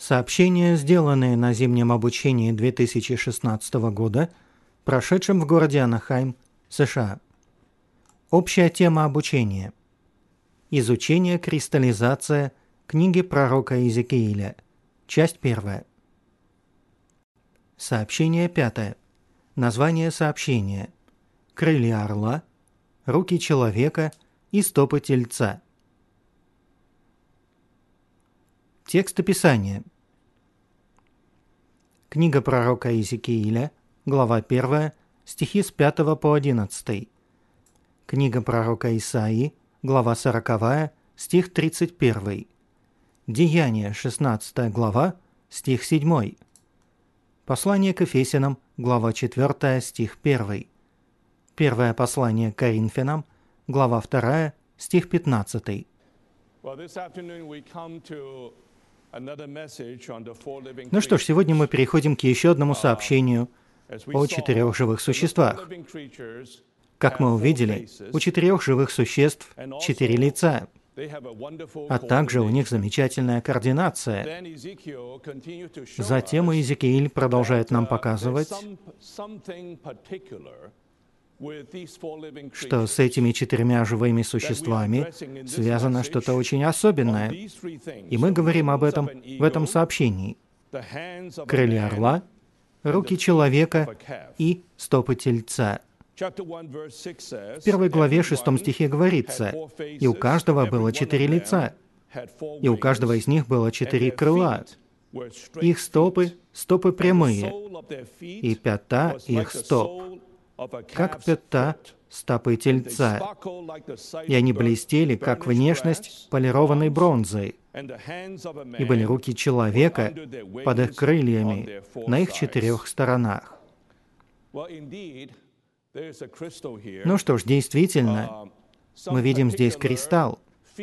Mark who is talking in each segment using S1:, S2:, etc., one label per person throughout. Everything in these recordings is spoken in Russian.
S1: Сообщения, сделанные на зимнем обучении 2016 года, прошедшем в городе Анахайм, США. Общая тема обучения. Изучение кристаллизация книги пророка Иезекииля. Часть 1. Сообщение 5. Название сообщения. Крылья орла, руки человека и стопы тельца. Текст описания. Книга пророка Иезекииля, глава 1, стихи с 5 по 11. Книга пророка Исаии, глава 40, стих 31. Деяния, 16 глава, стих 7. Послание к Ефесянам, глава 4, стих 1. Первое послание к Коринфянам, глава 2, стих 15. Ну что ж, сегодня мы переходим к еще одному сообщению о 4 живых существах. Как мы увидели, у 4 живых существ 4 лица, а также у них замечательная координация. Затем Иезекииль продолжает нам показывать, что с этими 4 живыми существами связано что-то очень особенное. И мы говорим об этом в этом сообщении. Крылья орла, руки человека и стопы тельца. В 1 главе 6 стихе говорится: «И у каждого было 4 лица, и у каждого из них было 4 крыла. Их стопы прямые, и пята их стоп, как пята стопы тельца, и они блестели, как внешность полированной бронзы, и были руки человека под их крыльями на их 4 сторонах». Ну что ж, действительно, мы видим здесь кристалл,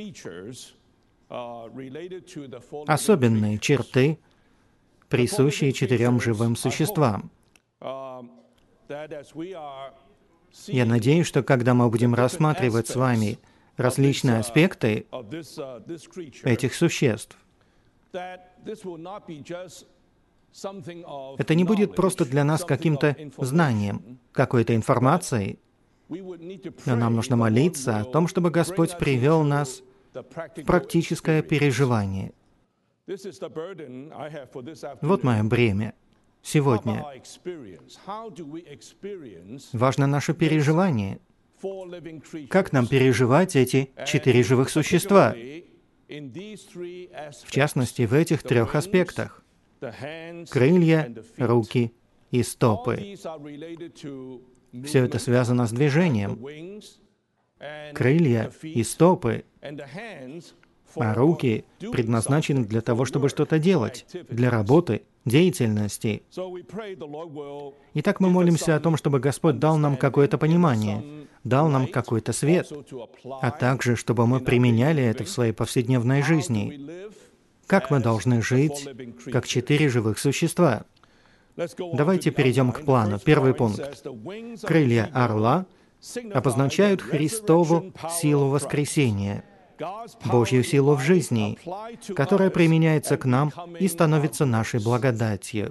S1: особенные черты, присущие 4 живым существам. Я надеюсь, что когда мы будем рассматривать с вами различные аспекты этих существ, это не будет просто для нас каким-то знанием, какой-то информацией, но нам нужно молиться о том, чтобы Господь привел нас в практическое переживание. Вот мое бремя сегодня. Важно наше переживание. Как нам переживать эти 4 живых существа? В частности, в этих 3 аспектах. Крылья, руки и стопы. Все это связано с движением. Крылья и стопы, а руки предназначены для того, чтобы что-то делать, для работы, деятельности. Итак, мы молимся о том, чтобы Господь дал нам какое-то понимание, дал нам какой-то свет, а также, чтобы мы применяли это в своей повседневной жизни. Как мы должны жить, как 4 живых существа? Давайте перейдем к плану. Первый пункт. Крылья орла обозначают Христову силу воскресения, Божью силу в жизни, которая применяется к нам и становится нашей благодатью.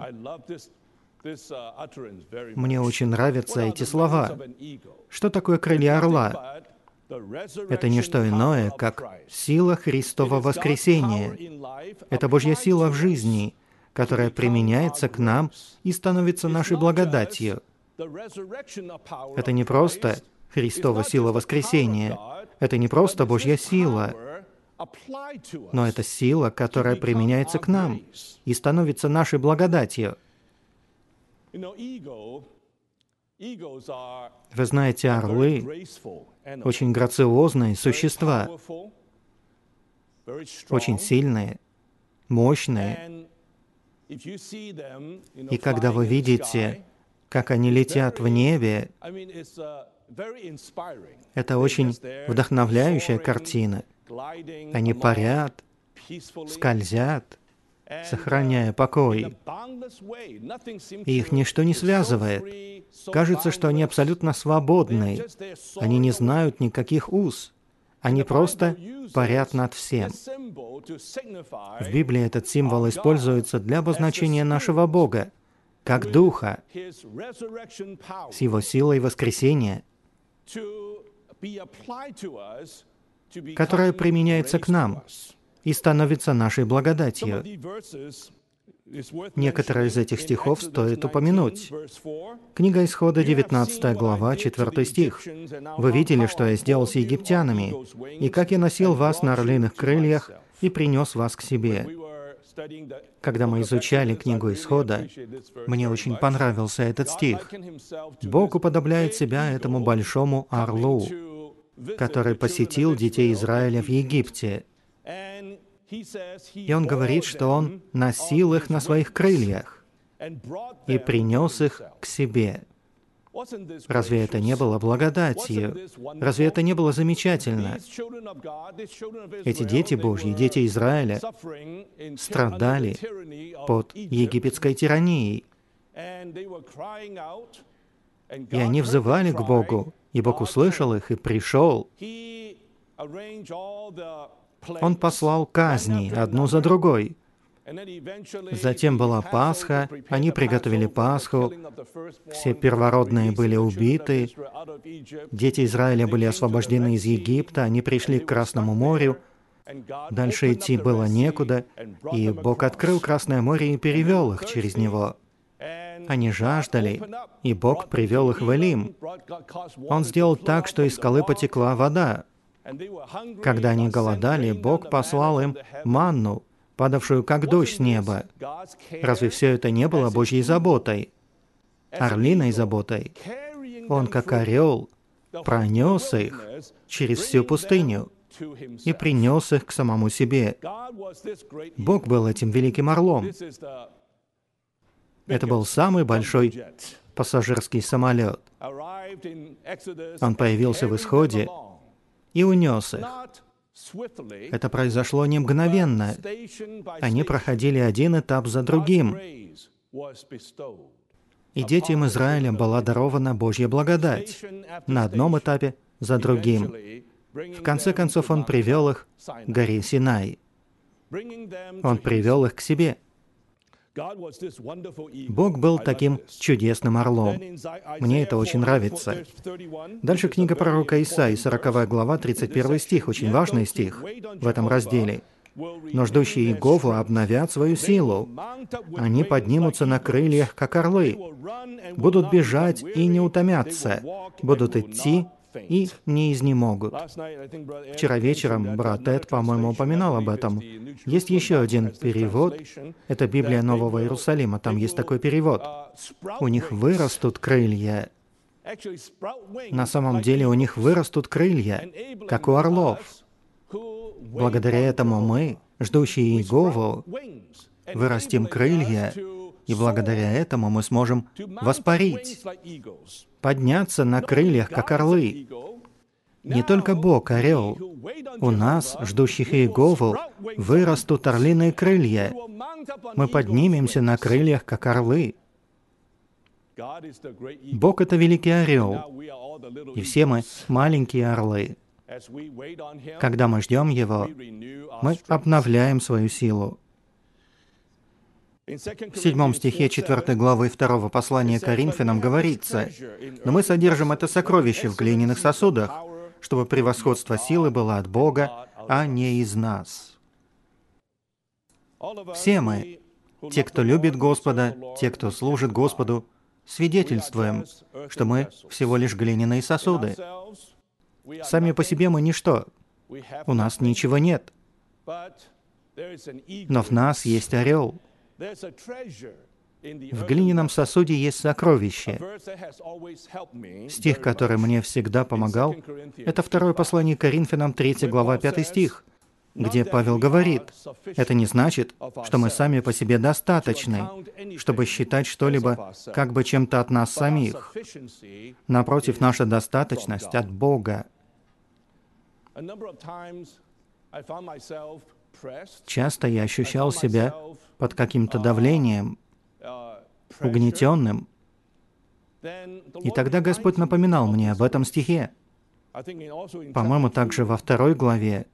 S1: Мне очень нравятся эти слова. Что такое крылья орла? Это не что иное, как сила Христова воскресения. Это Божья сила в жизни, которая применяется к нам и становится нашей благодатью. Это не просто Христова сила воскресения, это не просто Божья сила, но это сила, которая применяется к нам и становится нашей благодатью. Вы знаете, орлы — очень грациозные существа, очень сильные, мощные. И когда вы видите, как они летят в небе, это очень вдохновляющая картина. Они парят, скользят, сохраняя покой. И их ничто не связывает. Кажется, что они абсолютно свободны. Они не знают никаких уз. Они просто парят над всем. В Библии этот символ используется для обозначения нашего Бога, как Духа, с Его силой воскресения, которая применяется к нам и становится нашей благодатью. Некоторые из этих стихов стоит упомянуть. Книга Исхода, 19 глава, 4 стих. «Вы видели, что я сделал с египтянами, и как я носил вас на орлиных крыльях и принес вас к себе». Когда мы изучали книгу Исхода, мне очень понравился этот стих. Бог уподобляет себя этому большому орлу, который посетил детей Израиля в Египте. И Он говорит, что Он носил их на своих крыльях и принес их к себе. Разве это не было благодатью? Разве это не было замечательно? Эти дети Божьи, дети Израиля, страдали под египетской тиранией. И они взывали к Богу, и Бог услышал их и пришел. Он послал казни одну за другой. Затем была Пасха, они приготовили Пасху, все первородные были убиты, дети Израиля были освобождены из Египта, они пришли к Красному морю, дальше идти было некуда, и Бог открыл Красное море и перевел их через него. Они жаждали, и Бог привел их в Элим. Он сделал так, что из скалы потекла вода. Когда они голодали, Бог послал им манну, падавшую как дождь с неба. Разве все это не было Божьей заботой? Орлиной заботой. Он, как орел, пронес их через всю пустыню и принес их к самому себе. Бог был этим великим орлом. Это был самый большой пассажирский самолет. Он появился в Исходе и унес их. Это произошло не мгновенно. Они проходили один этап за другим. И детям Израиля была дарована Божья благодать на одном этапе за другим. В конце концов, Он привел их к горе Синай. Он привел их к себе. Бог был таким чудесным орлом. Мне это очень нравится. Дальше книга пророка Исаии, 40 глава, 31 стих, очень важный стих в этом разделе. «Но ждущие Иегову обновят свою силу. Они поднимутся на крыльях, как орлы. Будут бежать и не утомятся. Будут идти и не изнемогут». Вчера вечером брат Эд, по-моему, упоминал об этом. Есть еще один перевод. Это Библия Нового Иерусалима. Там есть такой перевод. У них вырастут крылья. На самом деле у них вырастут крылья, как у орлов. Благодаря этому мы, ждущие Иегову, вырастим крылья, и благодаря этому мы сможем воспарить, подняться на крыльях, как орлы. Не только Бог — орел. У нас, ждущих Иегову, вырастут орлиные крылья. Мы поднимемся на крыльях, как орлы. Бог — это великий орел, и все мы маленькие орлы. Когда мы ждем Его, мы обновляем свою силу. В 7 стихе 4 главы 2 послания Коринфянам говорится: «Но мы содержим это сокровище в глиняных сосудах, чтобы превосходство силы было от Бога, а не из нас». Все мы, те, кто любит Господа, те, кто служит Господу, свидетельствуем, что мы всего лишь глиняные сосуды. Сами по себе мы ничто. У нас ничего нет. Но в нас есть орел. В глиняном сосуде есть сокровище. Стих, который мне всегда помогал, это 2 послание Коринфянам, 3 глава, 5 стих, где Павел говорит: «Это не значит, что мы сами по себе достаточны, чтобы считать что-либо как бы чем-то от нас самих. Напротив, наша достаточность от Бога». Часто я ощущал себя под каким-то давлением, угнетенным. И тогда Господь напоминал мне об этом стихе. По-моему, также во 2 главе,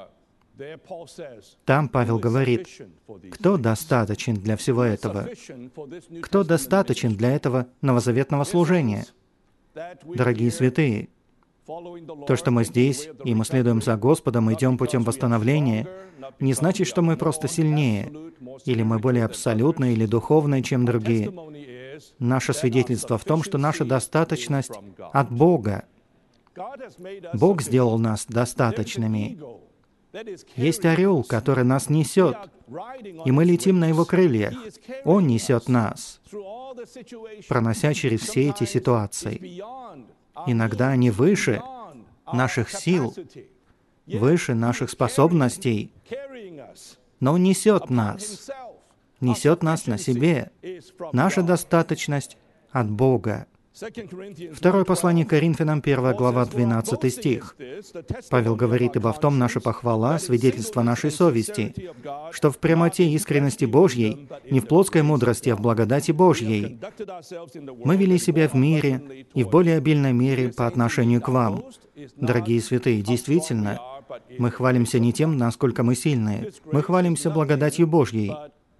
S1: там Павел говорит, кто достаточен для всего этого? Кто достаточен для этого новозаветного служения? Дорогие святые, то, что мы здесь, и мы следуем за Господом, идем путем восстановления, не значит, что мы просто сильнее, или мы более абсолютны или духовные, чем другие. Наше свидетельство в том, что наша достаточность от Бога. Бог сделал нас достаточными. Есть орел, который нас несет, и мы летим на его крыльях. Он несет нас, пронося через все эти ситуации. Иногда они выше наших сил, выше наших способностей, но Он несет нас на себе. Наша достаточность от Бога. 2 послание Коринфянам, 1 глава, 12 стих. Павел говорит, «Ибо в том наша похвала, свидетельство нашей совести, что в прямоте и искренности Божьей, не в плотской мудрости, а в благодати Божьей, мы вели себя в мире и в более обильной мере по отношению к вам». Дорогие святые, действительно, мы хвалимся не тем, насколько мы сильные, мы хвалимся благодатью Божьей.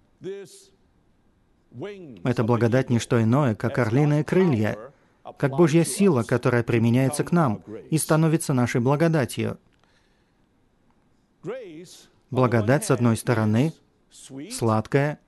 S1: Эта благодать — не что иное, как орлиные крылья, как Божья сила, которая применяется к нам и становится нашей благодатью. Благодать, с одной стороны, сладкая,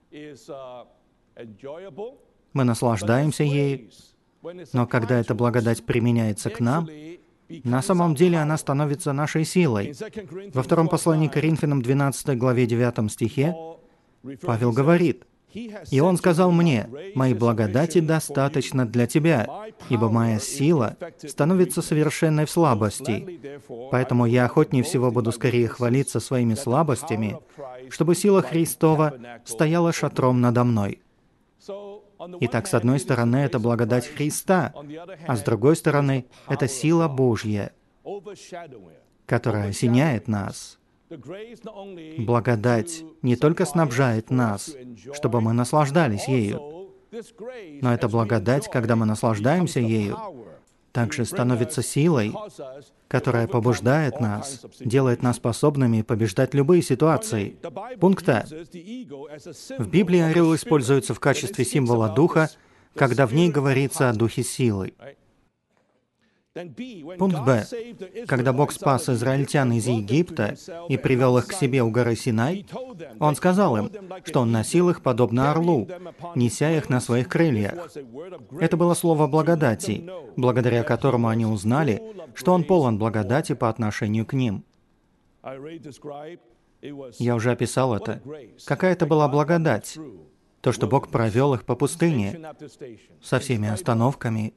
S1: мы наслаждаемся ею, но когда эта благодать применяется к нам, на самом деле она становится нашей силой. Во 2 послании к Коринфянам, 12 главе 9 стихе, Павел говорит, «И он сказал мне, моей благодати достаточно для тебя, ибо моя сила становится совершенной в слабости. Поэтому я охотнее всего буду скорее хвалиться своими слабостями, чтобы сила Христова стояла шатром надо мной». Итак, с одной стороны, это благодать Христа, а с другой стороны, это сила Божья, которая осеняет нас. Благодать не только снабжает нас, чтобы мы наслаждались ею, но эта благодать, когда мы наслаждаемся ею, также становится силой, которая побуждает нас, делает нас способными побеждать любые ситуации. Пункт А. В Библии орел используется в качестве символа духа, когда в ней говорится о духе силы. Пункт Б. Когда Бог спас израильтян из Египта и привел их к себе у горы Синай, Он сказал им, что Он носил их подобно орлу, неся их на своих крыльях. Это было слово благодати, благодаря которому они узнали, что Он полон благодати по отношению к ним. Я уже описал это. Какая это была благодать? То, что Бог провел их по пустыне, со всеми остановками,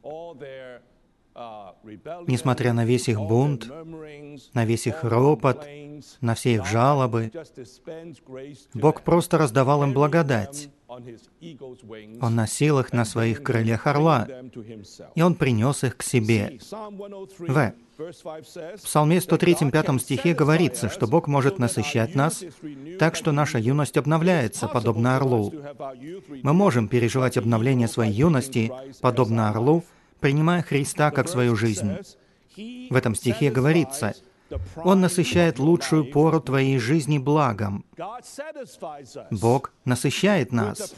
S1: несмотря на весь их бунт, на весь их ропот, на все их жалобы, Бог просто раздавал им благодать. Он носил их на своих крыльях орла, и Он принес их к себе. В. В Псалме 103, 5 стихе говорится, что Бог может насыщать нас так, что наша юность обновляется, подобно орлу. Мы можем переживать обновление своей юности, подобно орлу, принимая Христа как свою жизнь. В этом стихе говорится, «Он насыщает лучшую пору твоей жизни благом». Бог насыщает нас.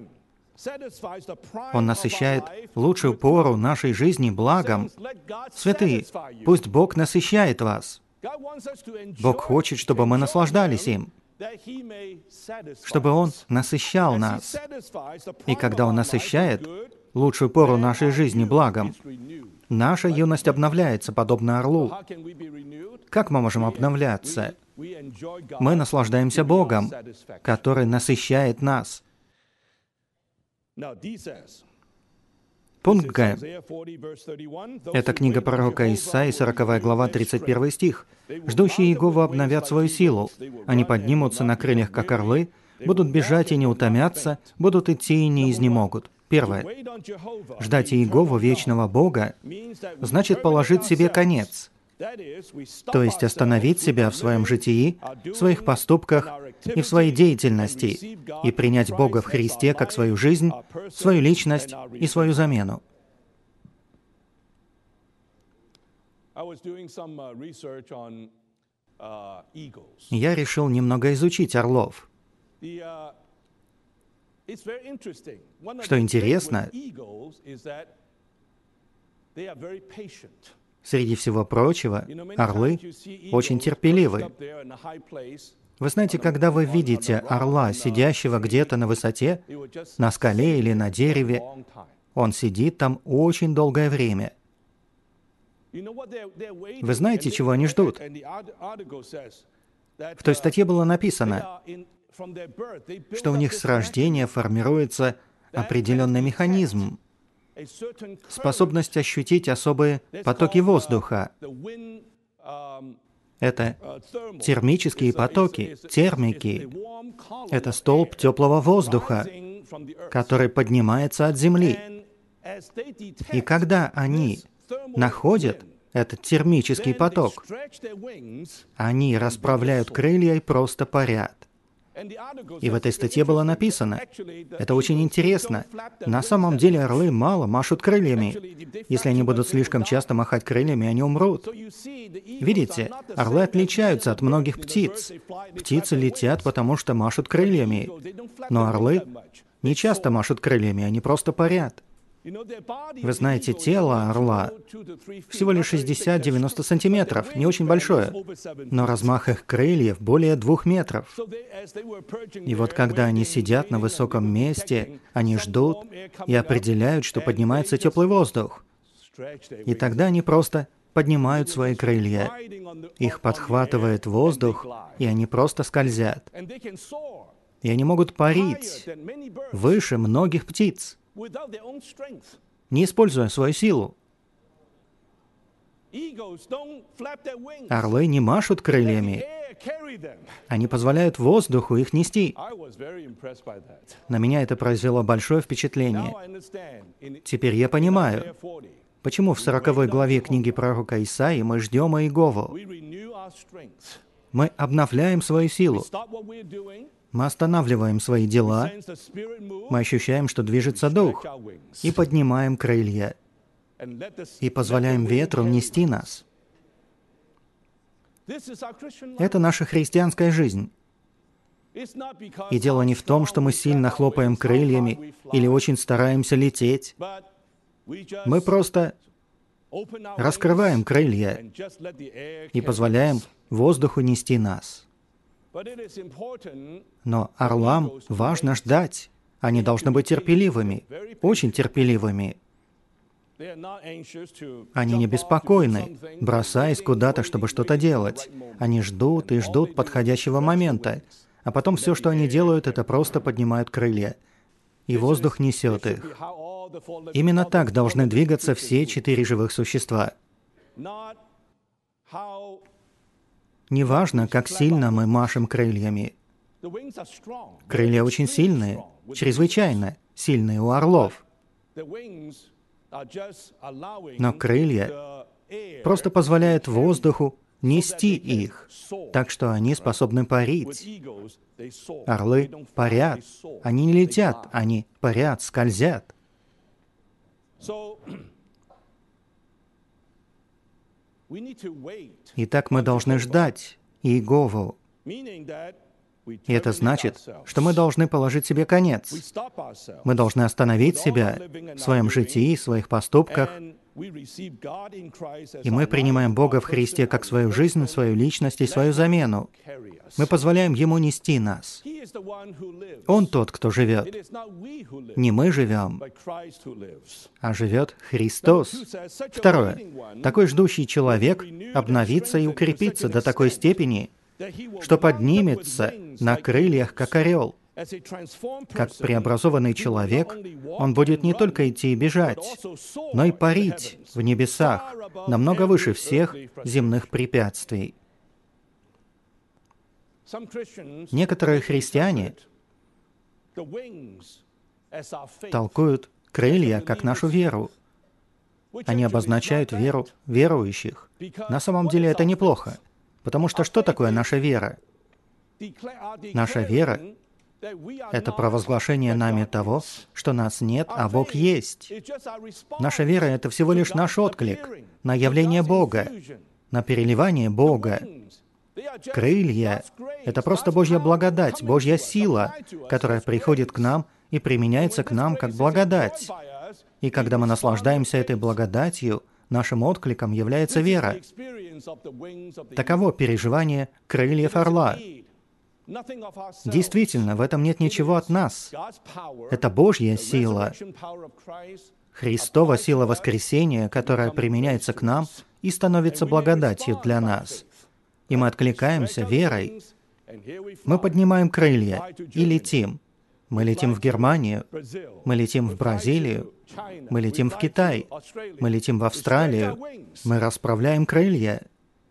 S1: Он насыщает лучшую пору нашей жизни благом. Святые, пусть Бог насыщает вас. Бог хочет, чтобы мы наслаждались им, чтобы Он насыщал нас. И когда Он насыщает лучшую пору нашей жизни благом, наша юность обновляется, подобно орлу. Как мы можем обновляться? Мы наслаждаемся Богом, который насыщает нас. Пункт Г. Это книга пророка Исаии, 40 глава, 31 стих. «Ждущие Иегову обновят свою силу. Они поднимутся на крыльях, как орлы, будут бежать и не утомятся, будут идти и не изнемогут». Первое. Ждать Иегову, вечного Бога, значит положить себе конец, то есть остановить себя в своем житии, в своих поступках и в своей деятельности и принять Бога в Христе как свою жизнь, свою личность и свою замену. Я решил немного изучить орлов. Что интересно, среди всего прочего, орлы очень терпеливы. Вы знаете, когда вы видите орла, сидящего где-то на высоте, на скале или на дереве, он сидит там очень долгое время. Вы знаете, чего они ждут? В той статье было написано, что у них с рождения формируется определенный механизм, способность ощутить особые потоки воздуха. Это термические потоки, термики. Это столб теплого воздуха, который поднимается от Земли. И когда они находят этот термический поток, они расправляют крылья и просто парят. И в этой статье было написано, это очень интересно, на самом деле орлы мало машут крыльями. Если они будут слишком часто махать крыльями, они умрут. Видите, орлы отличаются от многих птиц. Птицы летят, потому что машут крыльями. Но орлы не часто машут крыльями, они просто парят. Вы знаете, тело орла всего лишь 60-90 сантиметров, не очень большое, но размах их крыльев более 2 метров. И вот когда они сидят на высоком месте, они ждут и определяют, что поднимается теплый воздух. И тогда они просто поднимают свои крылья. Их подхватывает воздух, и они просто скользят. И они могут парить выше многих птиц, не используя свою силу. Орлы не машут крыльями. Они позволяют воздуху их нести. На меня это произвело большое впечатление. Теперь я понимаю, почему в 40 главе книги пророка Исаии мы ждем Иегову. Мы обновляем свою силу. Мы останавливаем свои дела, мы ощущаем, что движется дух, и поднимаем крылья, и позволяем ветру нести нас. Это наша христианская жизнь. И дело не в том, что мы сильно хлопаем крыльями или очень стараемся лететь. Мы просто раскрываем крылья и позволяем воздуху нести нас. Но орлам важно ждать. Они должны быть терпеливыми, очень терпеливыми. Они не беспокойны, бросаясь куда-то, чтобы что-то делать. Они ждут и ждут подходящего момента. А потом все, что они делают, это просто поднимают крылья. И воздух несет их. Именно так должны двигаться все 4 живых существа. Неважно, как сильно мы машем крыльями. Крылья очень сильные, чрезвычайно сильные у орлов. Но крылья просто позволяют воздуху нести их, так что они способны парить. Орлы парят, они не летят, они парят, скользят. Итак, мы должны ждать Иегову. И это значит, что мы должны положить себе конец. Мы должны остановить себя в своем житии, в своих поступках. И мы принимаем Бога в Христе как свою жизнь, свою личность и свою замену. Мы позволяем Ему нести нас. Он тот, кто живет. Не мы живем, а живет Христос. Второе. Такой ждущий человек обновится и укрепится до такой степени, что поднимется на крыльях, как орел. Как преобразованный человек, он будет не только идти и бежать, но и парить в небесах, намного выше всех земных препятствий. Некоторые христиане толкуют крылья как нашу веру. Они обозначают веру верующих. На самом деле это неплохо, потому что что такое наша вера? Наша вера Это провозглашение нами того, что нас нет, а Бог есть. Наша вера — это всего лишь наш отклик на явление Бога, на переливание Бога. Крылья — это просто Божья благодать, Божья сила, которая приходит к нам и применяется к нам как благодать. И когда мы наслаждаемся этой благодатью, нашим откликом является вера. Таково переживание крыльев орла. Действительно, в этом нет ничего от нас. Это Божья сила, Христова сила воскресения, которая применяется к нам и становится благодатью для нас. И мы откликаемся верой. Мы поднимаем крылья и летим. Мы летим в Германию, мы летим в Бразилию, мы летим в Китай, мы летим в Австралию, мы расправляем крылья.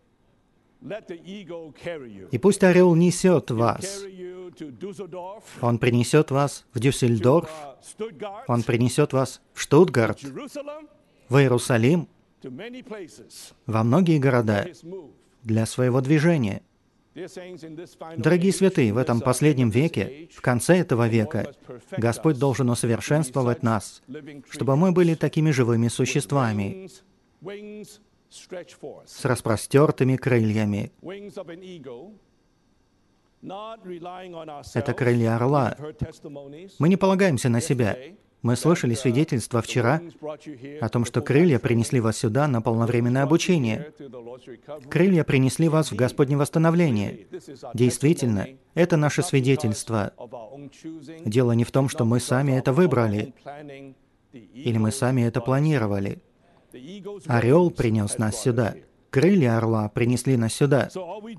S1: И пусть орел несет вас. Он принесет вас в Дюссельдорф, он принесет вас в Штутгарт, в Иерусалим, во многие города для своего движения. Дорогие святые, в этом последнем веке, в конце этого века, Господь должен усовершенствовать нас, чтобы мы были такими живыми существами, с распростертыми крыльями. Это крылья орла. Мы не полагаемся на себя. Мы слышали свидетельство вчера о том, что крылья принесли вас сюда на полновременное обучение. Крылья принесли вас в Господне восстановление. Действительно, это наше свидетельство. Дело не в том, что мы сами это выбрали, или мы сами это планировали. Орел принес нас сюда. Крылья орла принесли нас сюда.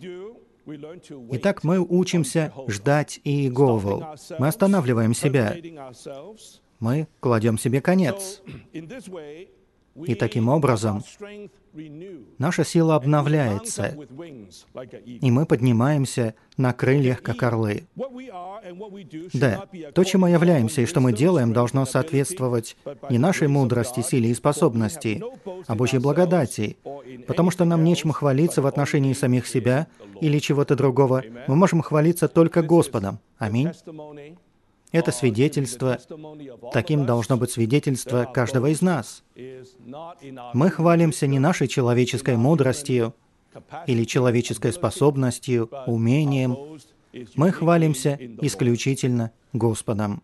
S1: Итак, мы учимся ждать Иегову. Мы останавливаем себя. Мы кладем себе конец. И таким образом наша сила обновляется, и мы поднимаемся на крыльях, как орлы. Да, то, чем мы являемся и что мы делаем, должно соответствовать не нашей мудрости, силе и способности, а Божьей благодати, потому что нам нечем хвалиться в отношении самих себя или чего-то другого. Мы можем хвалиться только Господом. Аминь. Это свидетельство, таким должно быть свидетельство каждого из нас. Мы хвалимся не нашей человеческой мудростью или человеческой способностью, умением. Мы хвалимся исключительно Господом.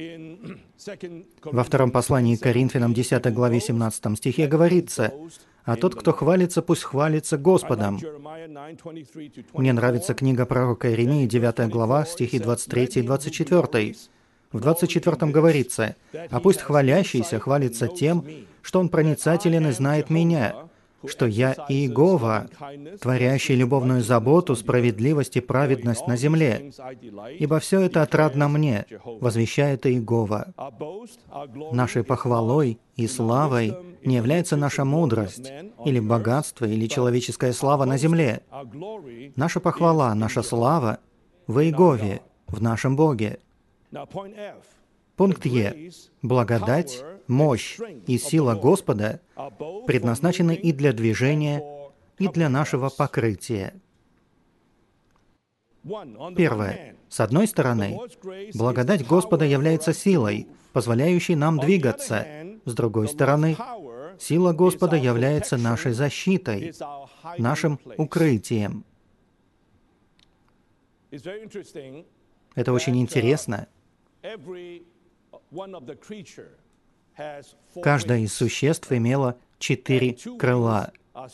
S1: Во втором послании к Коринфянам, 10 главе 17 стихе говорится: «А тот, кто хвалится, пусть хвалится Господом». Мне нравится книга пророка Иеремии, 9 глава, стихи 23 и 24. В 24 говорится: «А пусть хвалящийся хвалится тем, что он проницателен и знает меня, что я Иегова, творящий любовную заботу, справедливость и праведность на земле. Ибо все это отрадно мне, возвещает Иегова». Нашей похвалой и славой не является наша мудрость, или богатство, или человеческая слава на земле. Наша похвала, наша слава в Иегове, в нашем Боге. Пункт Е. Благодать, мощь и сила Господа предназначены и для движения, и для нашего покрытия. Первое. С одной стороны, благодать Господа является силой, позволяющей нам двигаться. С другой стороны, сила Господа является нашей защитой, нашим укрытием. Это очень интересно. Каждое из существ имело 4 крыла.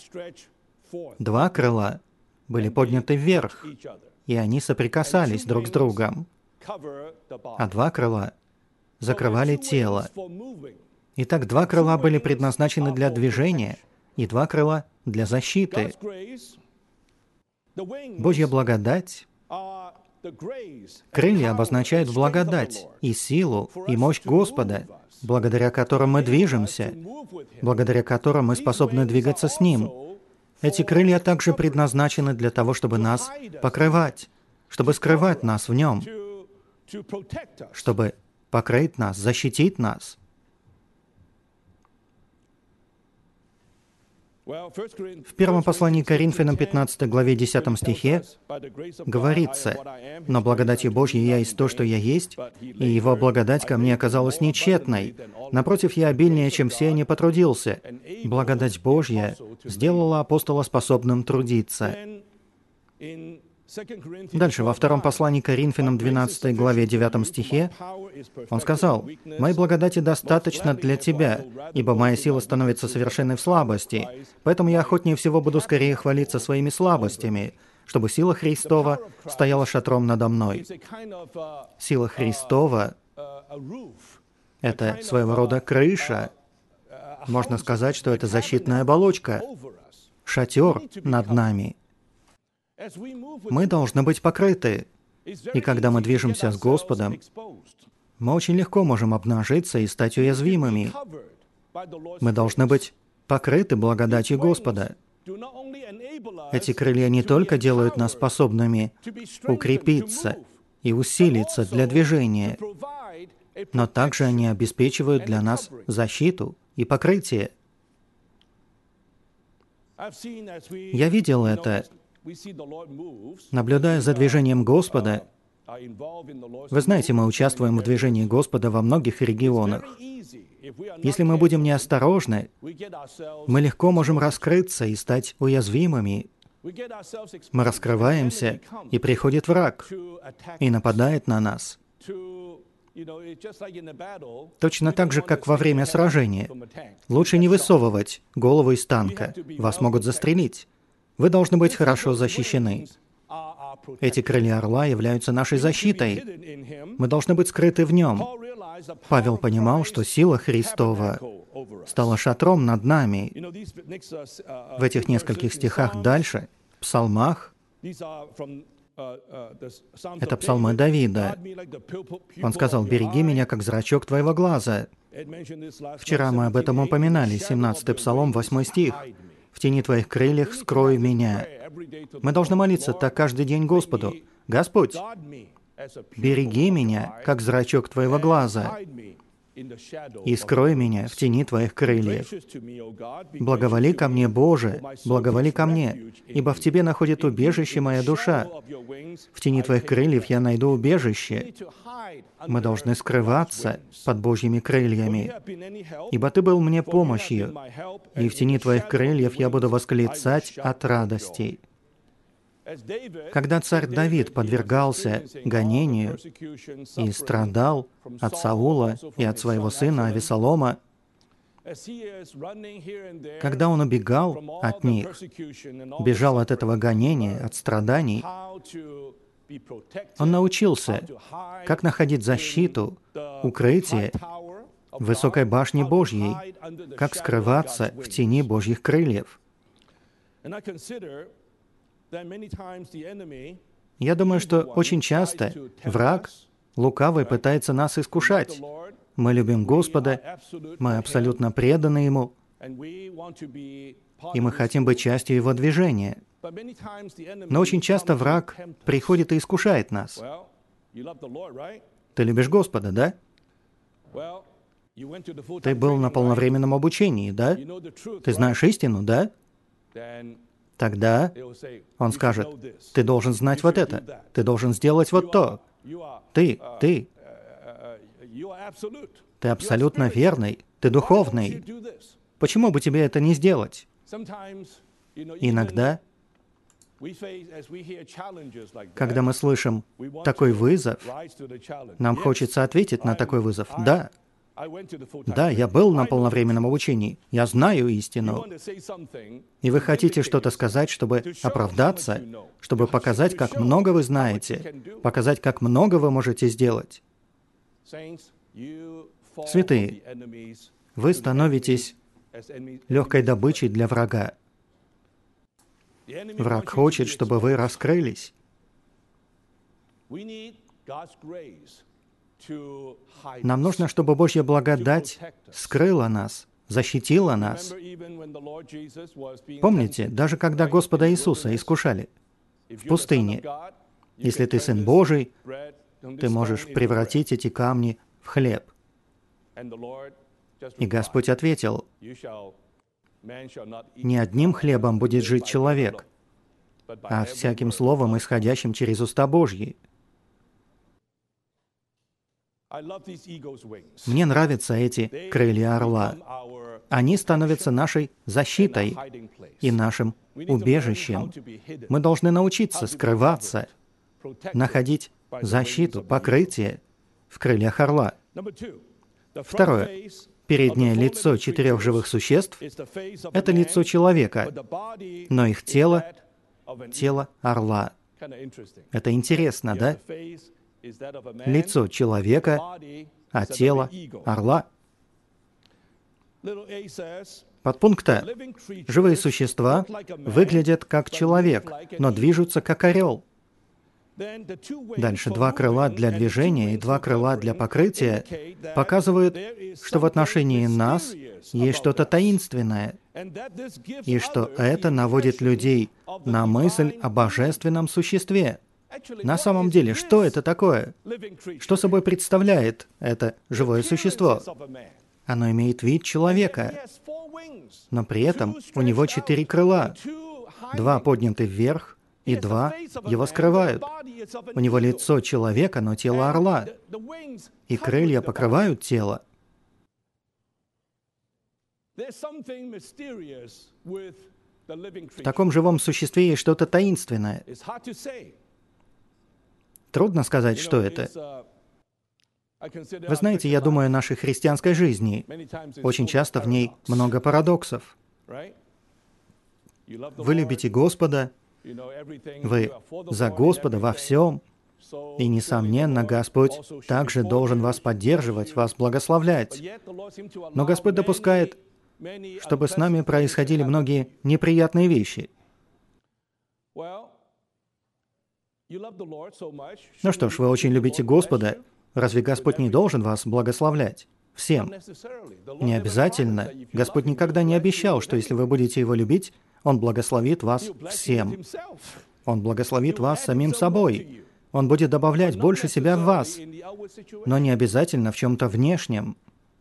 S1: 2 крыла были подняты вверх, и они соприкасались друг с другом, а 2 крыла закрывали тело. Итак, 2 крыла были предназначены для движения, и 2 крыла для защиты. Божья благодать, крылья обозначают благодать и силу, и мощь Господа, благодаря которым мы движемся, благодаря которым мы способны двигаться с Ним. Эти крылья также предназначены для того, чтобы нас покрывать, чтобы скрывать нас в Нем, чтобы покрыть нас, защитить нас. В первом послании к Коринфянам 15 главе 10 стихе говорится: «Но благодатью Божьей я есть то, что я есть, и Его благодать ко мне оказалась нечетной. Напротив, я обильнее, чем все они потрудился». Благодать Божья сделала апостола способным трудиться. Дальше, во втором послании к Коринфянам 12 главе 9 стихе, он сказал: «Моей благодати достаточно для тебя, ибо моя сила становится совершенной в слабости. Поэтому я охотнее всего буду скорее хвалиться своими слабостями, чтобы сила Христова стояла шатром надо мной». Сила Христова — это своего рода крыша. Можно сказать, что это защитная оболочка, шатер над нами. Мы должны быть покрыты. И когда мы движемся с Господом, мы очень легко можем обнажиться и стать уязвимыми. Мы должны быть покрыты благодатью Господа. Эти крылья не только делают нас способными укрепиться и усилиться для движения, но также они обеспечивают для нас защиту и покрытие. Я видел это, наблюдая за движением Господа. Вы знаете, мы участвуем в движении Господа во многих регионах. Если мы будем неосторожны, мы легко можем раскрыться и стать уязвимыми. Мы раскрываемся, и приходит враг, и нападает на нас. Точно так же, как во время сражения. Лучше не высовывать голову из танка, вас могут застрелить. Вы должны быть хорошо защищены. Эти крылья орла являются нашей защитой. Мы должны быть скрыты в нем. Павел понимал, что сила Христова стала шатром над нами. В этих нескольких стихах дальше, в псалмах, это псалмы Давида. Он сказал: «Береги меня, как зрачок твоего глаза». Вчера мы об этом упоминали, 17-й псалом, 8 стих. «В тени твоих крыльях скрой меня». Мы должны молиться так каждый день Господу: «Господь, береги меня, как зрачок твоего глаза, и скрой меня в тени твоих крыльев. Благоволи ко мне, Боже, благоволи ко мне, ибо в Тебе находит убежище моя душа. В тени твоих крыльев я найду убежище». Мы должны скрываться под Божьими крыльями, ибо Ты был мне помощью, и в тени Твоих крыльев я буду восклицать от радости. Когда царь Давид подвергался гонению и страдал от Саула и от своего сына Авесолома, когда он убегал от них, бежал от этого гонения, от страданий, он научился, как находить защиту, укрытие в высокой башне Божьей, как скрываться в тени Божьих крыльев. Я думаю, что очень часто враг, лукавый, пытается нас искушать. Мы любим Господа, мы абсолютно преданы Ему, и мы хотим быть частью Его движения. Но очень часто враг приходит и искушает нас. Ты любишь Господа, да? Ты был на полновременном обучении, да? Ты знаешь истину, да? Тогда он скажет: ты должен знать вот это, ты должен сделать вот то. Ты абсолютно верный, ты духовный. Почему бы тебе это не сделать? Иногда, когда мы слышим такой вызов, нам хочется ответить на такой вызов: да, я был на полновременном обучении, я знаю истину. И вы хотите что-то сказать, чтобы оправдаться, чтобы показать, как много вы знаете, показать, как много вы можете сделать. Святые, вы становитесь легкой добычей для врага. Враг хочет, чтобы вы раскрылись. Нам нужно, чтобы Божья благодать скрыла нас, защитила нас. Помните, даже когда Господа Иисуса искушали в пустыне: если ты Сын Божий, ты можешь превратить эти камни в хлеб. И Господь ответил: Не одним хлебом будет жить человек, а всяким словом, исходящим через уста Божьи. Мне нравятся эти крылья орла. Они становятся нашей защитой и нашим убежищем. Мы должны научиться скрываться, находить защиту, покрытие в крыльях орла. Второе. Переднее лицо 4 живых существ — это лицо человека, но их тело — тело орла. Это интересно, да? Лицо человека, а тело орла. Подпункт А. Живые существа выглядят как человек, но движутся как орел. Дальше 2 крыла для движения и 2 крыла для покрытия показывают, что в отношении нас есть что-то таинственное, и что это наводит людей на мысль о божественном существе. На самом деле, что это такое? Что собой представляет это живое существо? Оно имеет вид человека, но при этом у него 4 крыла. 2 подняты вверх, и 2 его скрывают. У него лицо человека, но тело орла, и крылья покрывают тело. В таком живом существе есть что-то таинственное. Трудно сказать, что это. Вы знаете, я думаю о нашей христианской жизни. Очень часто в ней много парадоксов. Вы любите Господа, вы за Господа во всем, и, несомненно, Господь также должен вас поддерживать, вас благословлять. Но Господь допускает, чтобы с нами происходили многие неприятные вещи. Ну что ж, вы очень любите Господа. Разве Господь не должен вас благословлять? Всем. Не обязательно. Господь никогда не обещал, что если вы будете Его любить, Он благословит вас всем. Он благословит вас самим собой. Он будет добавлять больше себя в вас, но не обязательно в чем-то внешнем.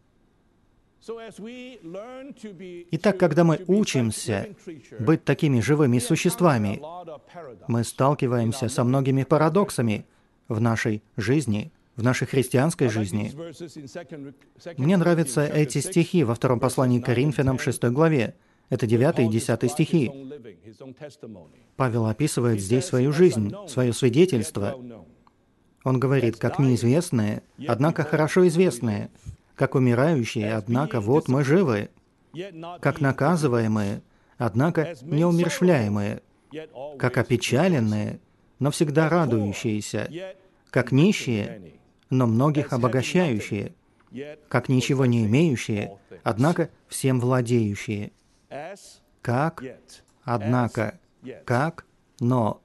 S1: Итак, когда мы учимся быть такими живыми существами, мы сталкиваемся со многими парадоксами в нашей жизни, в нашей христианской жизни. Мне нравятся эти стихи во 2 послании к Коринфянам, 6 главе. Это 9 и 10 стихи. Павел описывает здесь свою жизнь, свое свидетельство. Он говорит, как неизвестные, однако хорошо известные, как умирающие, однако вот мы живы, как наказываемые, однако неумерщвляемые, как опечаленные, но всегда радующиеся, как нищие, но многих обогащающие, как ничего не имеющие, однако всем владеющие, как, однако, как, но.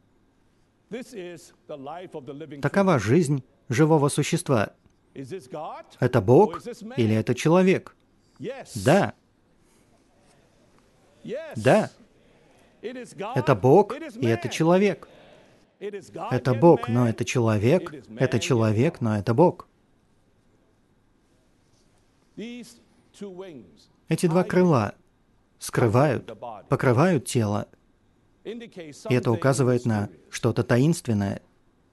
S1: Такова жизнь живого существа. Это Бог или это человек? Да. Да. Это Бог и это человек. Это Бог, но это человек. Это человек, но это Бог. Эти 2 крыла скрывают, покрывают тело. И это указывает на что-то таинственное.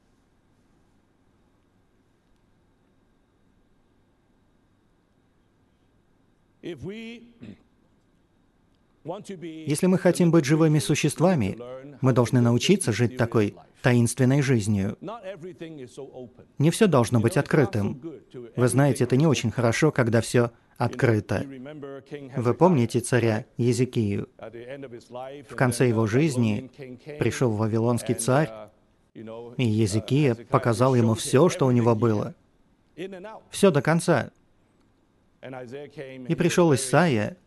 S1: Если мы хотим быть живыми существами, мы должны научиться жить такой таинственной жизнью. Не все должно быть открытым. Вы знаете, это не очень хорошо, когда все открыто. Вы помните царя Езекию? В конце его жизни пришел вавилонский царь, и Езекия показал ему все, что у него было. Все до конца. И пришел Исаия,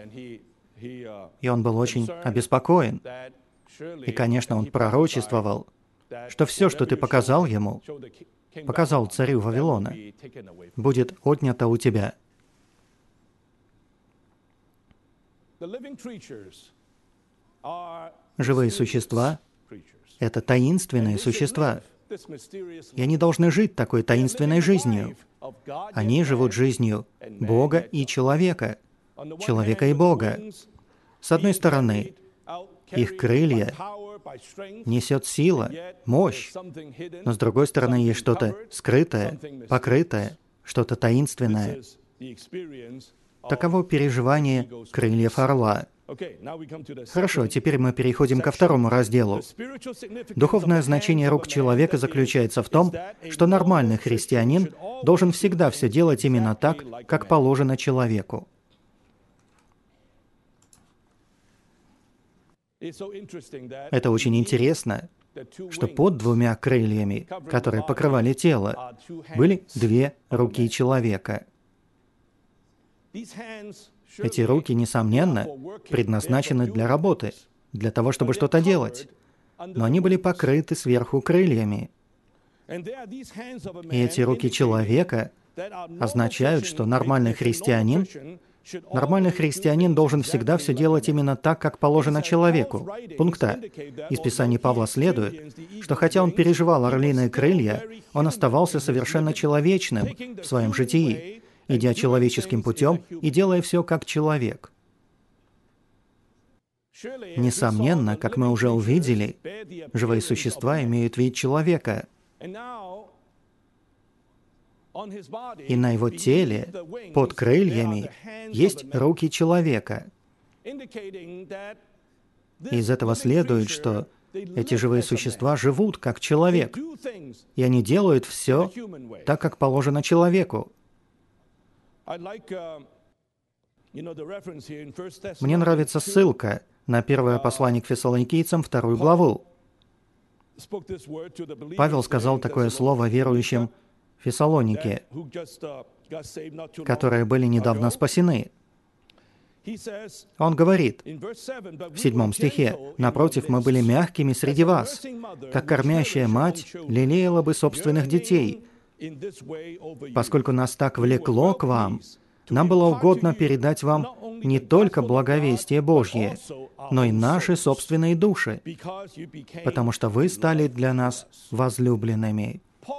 S1: и он был очень обеспокоен. И, конечно, он пророчествовал, что все, что ты показал ему, показал царю Вавилона, будет отнято у тебя. Живые существа — это таинственные существа. И они должны жить такой таинственной жизнью. Они живут жизнью Бога и человека и Бога. С одной стороны, их крылья несет сила, мощь, но с другой стороны есть что-то скрытое, покрытое, что-то таинственное. Таково переживание крыльев орла. Хорошо, теперь мы переходим ко второму разделу. Духовное значение рук человека заключается в том, что нормальный христианин должен всегда все делать именно так, как положено человеку. Это очень интересно, что под двумя крыльями, которые покрывали тело, были две руки человека. Эти руки, несомненно, предназначены для работы, для того, чтобы что-то делать. Но они были покрыты сверху крыльями. И эти руки человека означают, что нормальный христианин должен всегда все делать именно так, как положено человеку. Пункт А. Из Писаний Павла следует, что хотя он переживал орлиные крылья, он оставался совершенно человечным в своем житии, идя человеческим путем и делая все как человек. Несомненно, как мы уже увидели, живые существа имеют вид человека. И на его теле, под крыльями, есть руки человека. Из этого следует, что эти живые существа живут как человек, и они делают все так, как положено человеку. Мне нравится ссылка на первое послание к Фессалоникийцам, 2 главу. Павел сказал такое слово верующим в Фессалонике, которые были недавно спасены. Он говорит в 7 стихе: «Напротив, мы были мягкими среди вас, как кормящая мать лелеяла бы собственных детей. Поскольку нас так влекло к вам, нам было угодно передать вам не только благовестие Божье, но и наши собственные души, потому что вы стали для нас возлюбленными».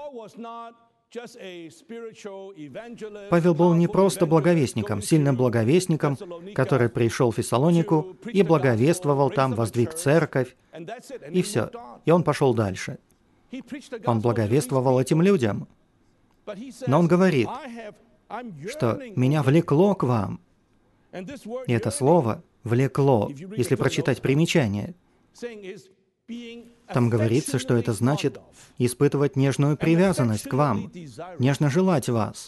S1: Павел был не просто благовестником, сильным благовестником, который пришел в Фессалонику и благовествовал там, воздвиг церковь, и все. И он пошел дальше. Он благовествовал этим людям. Но он говорит, что «меня влекло к вам». И это слово «влекло», если прочитать примечание, там говорится, что это значит испытывать нежную привязанность к вам, нежно желать вас.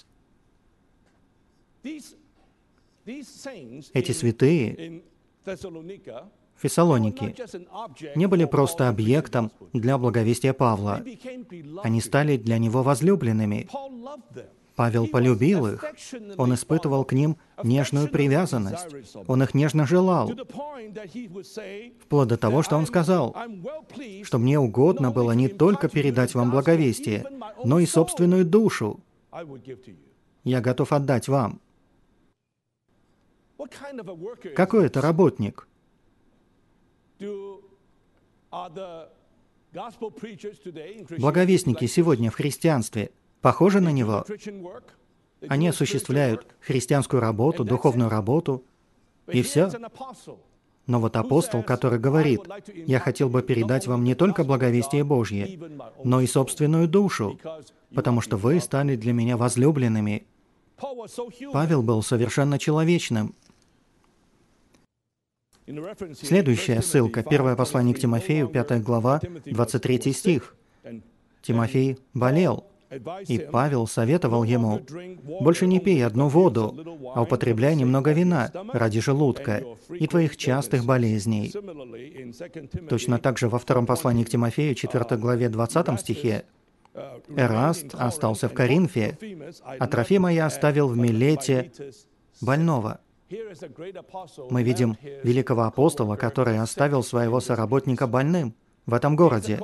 S1: Эти святые в Фессалонике не были просто объектом для благовестия Павла. Они стали для него возлюбленными. Павел полюбил их. Он испытывал к ним нежную привязанность. Он их нежно желал. Вплоть до того, что он сказал, что мне угодно было не только передать вам благовестие, но и собственную душу я готов отдать вам. Какой это работник? Благовестники сегодня в христианстве похожи на него? Они осуществляют христианскую работу, духовную работу, и все. Но вот апостол, который говорит, «Я хотел бы передать вам не только благовестие Божье, но и собственную душу, потому что вы стали для меня возлюбленными». Павел был совершенно человечным. Следующая ссылка, первое послание к Тимофею, 5 глава, 23 стих. Тимофей болел, и Павел советовал ему: «Больше не пей одну воду, а употребляй немного вина ради желудка и твоих частых болезней». Точно так же во втором послании к Тимофею, 4 главе, 20 стихе, «Эраст остался в Коринфе, а Трофима я оставил в Милете больного». Мы видим великого апостола, который оставил своего соработника больным в этом городе.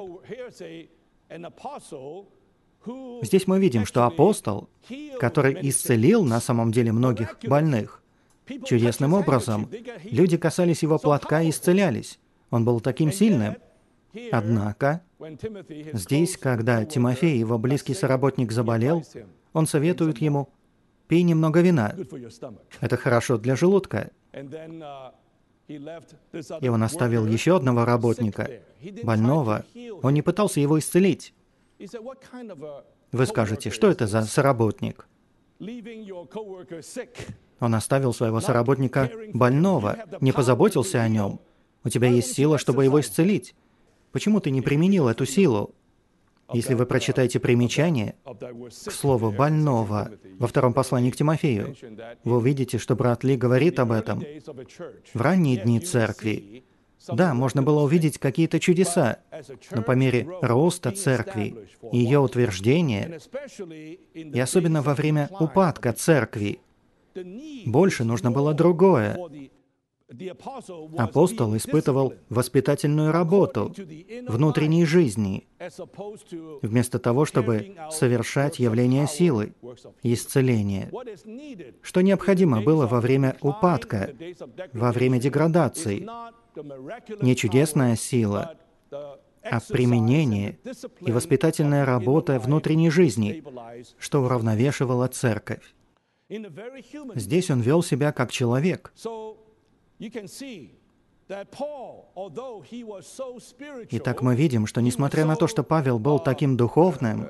S1: Здесь мы видим, что апостол, который исцелил на самом деле многих больных, чудесным образом, люди касались его платка и исцелялись. Он был таким сильным. Однако, здесь, когда Тимофей, его близкий соработник, заболел, он советует ему: «Пей немного вина. Это хорошо для желудка». И он оставил еще одного работника, больного. Он не пытался его исцелить. Вы скажете, что это за соработник? Он оставил своего соработника больного, не позаботился о нем. У тебя есть сила, чтобы его исцелить. Почему ты не применил эту силу? Если вы прочитаете примечание к слову «больного» во втором послании к Тимофею, вы увидите, что брат Ли говорит об этом. В ранние дни церкви, да, можно было увидеть какие-то чудеса, но по мере роста церкви и ее утверждения, и особенно во время упадка церкви, больше нужно было другое. Апостол испытывал воспитательную работу внутренней жизни, вместо того, чтобы совершать явление силы, исцеления. Что необходимо было во время упадка, во время деградации? Не чудесная сила, а применение и воспитательная работа внутренней жизни, что уравновешивало церковь. Здесь он вел себя как человек. Итак, мы видим, что несмотря на то, что Павел был таким духовным,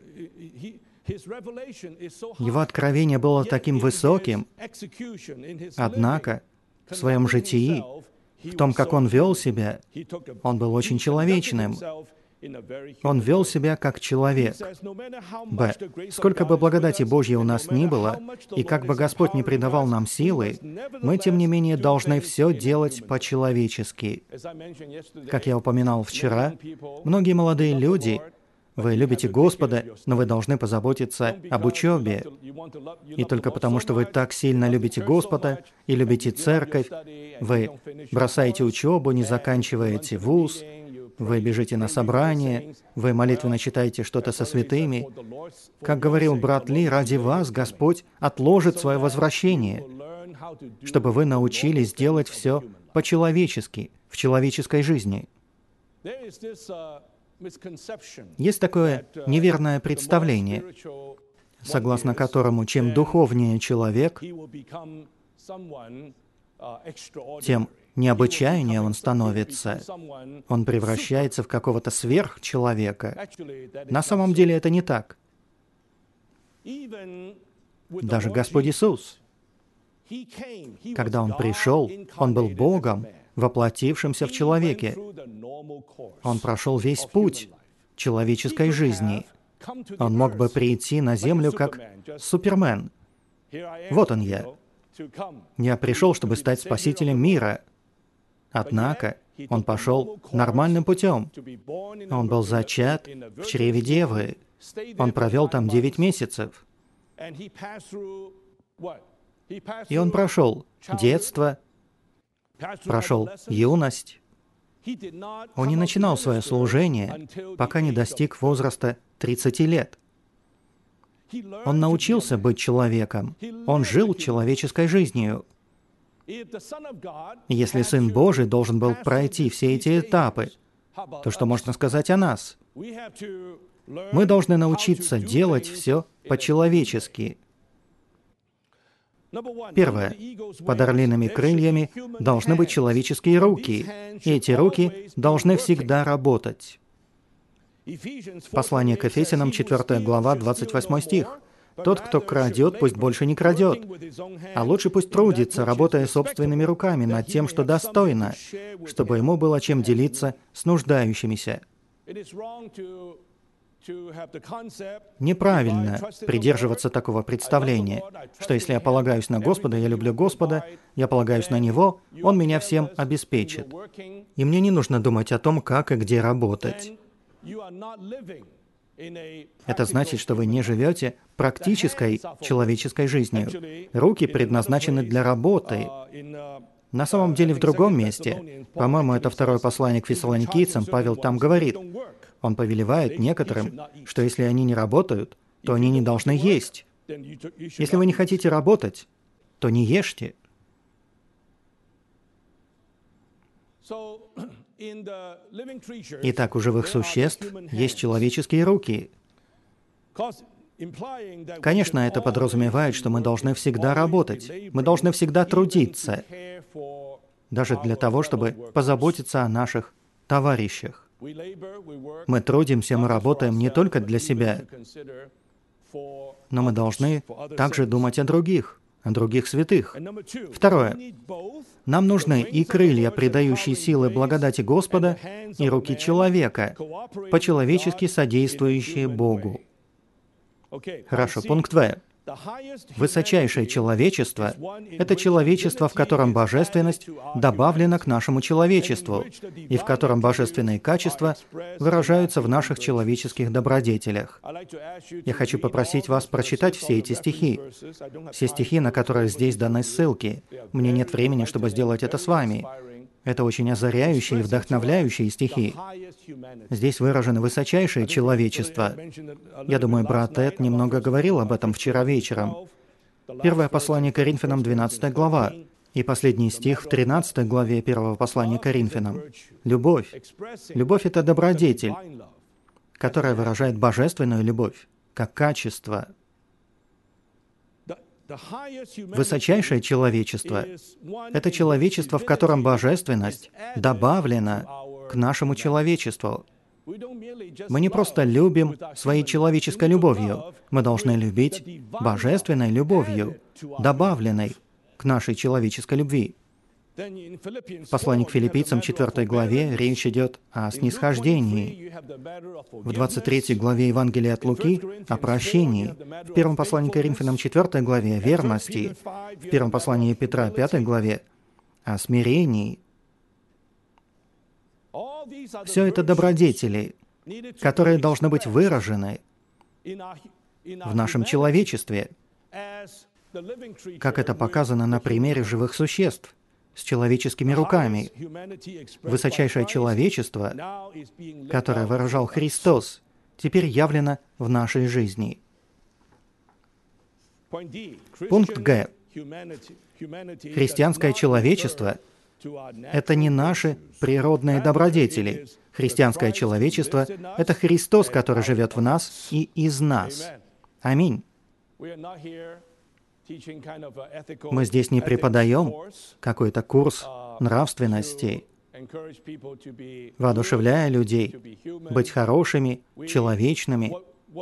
S1: его откровение было таким высоким, однако в своем житии, в том, как он вел себя, он был очень человечным. Он вел себя как человек. Б. Сколько бы благодати Божьей у нас ни было, и как бы Господь не придавал нам силы, мы, тем не менее, должны все делать по-человечески. Как я упоминал вчера, многие молодые люди, вы любите Господа, но вы должны позаботиться об учебе. И только потому, что вы так сильно любите Господа и любите церковь, вы бросаете учебу, не заканчиваете вуз, вы бежите на собрание, вы молитвенно читаете что-то со святыми. Как говорил брат Ли, ради вас Господь отложит свое возвращение, чтобы вы научились делать все по-человечески, в человеческой жизни. Есть такое неверное представление, согласно которому чем духовнее человек, тем необычайнее он становится. Он превращается в какого-то сверхчеловека. На самом деле это не так. Даже Господь Иисус, когда Он пришел, Он был Богом, воплотившимся в человеке. Он прошел весь путь человеческой жизни. Он мог бы прийти на землю как Супермен. Вот он я. Я пришел, чтобы стать спасителем мира. Однако он пошел нормальным путем. Он был зачат в чреве девы. Он провел там 9 месяцев. И он прошел детство, прошел юность. Он не начинал свое служение, пока не достиг возраста 30 лет. Он научился быть человеком. Он жил человеческой жизнью. Если Сын Божий должен был пройти все эти этапы, то что можно сказать о нас? Мы должны научиться делать все по-человечески. Первое. Под орлиными крыльями должны быть человеческие руки, и эти руки должны всегда работать. Послание к Ефесянам, 4 глава, 28 стих. «Тот, кто крадет, пусть больше не крадет, а лучше пусть трудится, работая собственными руками над тем, что достойно, чтобы ему было чем делиться с нуждающимися». Неправильно придерживаться такого представления, что если я полагаюсь на Господа, я люблю Господа, я полагаюсь на Него, Он меня всем обеспечит. И мне не нужно думать о том, как и где работать. Это значит, что вы не живете практической человеческой жизнью. Руки предназначены для работы. На самом деле в другом месте, по-моему, это второе послание к фессалоникийцам, Павел там говорит, он повелевает некоторым, что если они не работают, то они не должны есть. Если вы не хотите работать, то не ешьте. Итак, у живых существ есть человеческие руки. Конечно, это подразумевает, что мы должны всегда работать, мы должны всегда трудиться. даже для того, чтобы позаботиться о наших товарищах. Мы трудимся, мы работаем не только для себя, но мы должны также думать о других святых. Второе. Нам нужны и крылья, придающие силы благодати Господа, и руки человека, по-человечески содействующие Богу. Хорошо, пункт В. Высочайшее человечество — это человечество, в котором божественность добавлена к нашему человечеству, и в котором божественные качества выражаются в наших человеческих добродетелях. Я хочу попросить вас прочитать все эти стихи. Все стихи, на которые здесь даны ссылки. Мне нет времени, чтобы сделать это с вами. Это очень озаряющие и вдохновляющие стихи. Здесь выражено высочайшее человечество. Я думаю, брат Эд немного говорил об этом вчера вечером. Первое послание Коринфянам, 12 глава, и последний стих в 13 главе первого послания Коринфянам. Любовь. Любовь — это добродетель, которая выражает божественную любовь, как качество. Высочайшее человечество — это человечество, в котором божественность добавлена к нашему человечеству. Мы не просто любим своей человеческой любовью, мы должны любить божественной любовью, добавленной к нашей человеческой любви. В послании к Филиппийцам, 4 главе, речь идет о снисхождении. В 23 главе Евангелия от Луки — о прощении. В первом послании к Коринфянам, 4 главе — о верности. В первом послании Петра, 5 главе — о смирении. Все это добродетели, которые должны быть выражены в нашем человечестве, как это показано на примере живых существ, с человеческими руками. Высочайшее человечество, которое выражал Христос, теперь явлено в нашей жизни. Пункт Г. Христианское человечество — это не наши природные добродетели. Христианское человечество — это Христос, который живет в нас и из нас. Аминь. Мы здесь не преподаем какой-то курс нравственности, воодушевляя людей быть хорошими, человечными.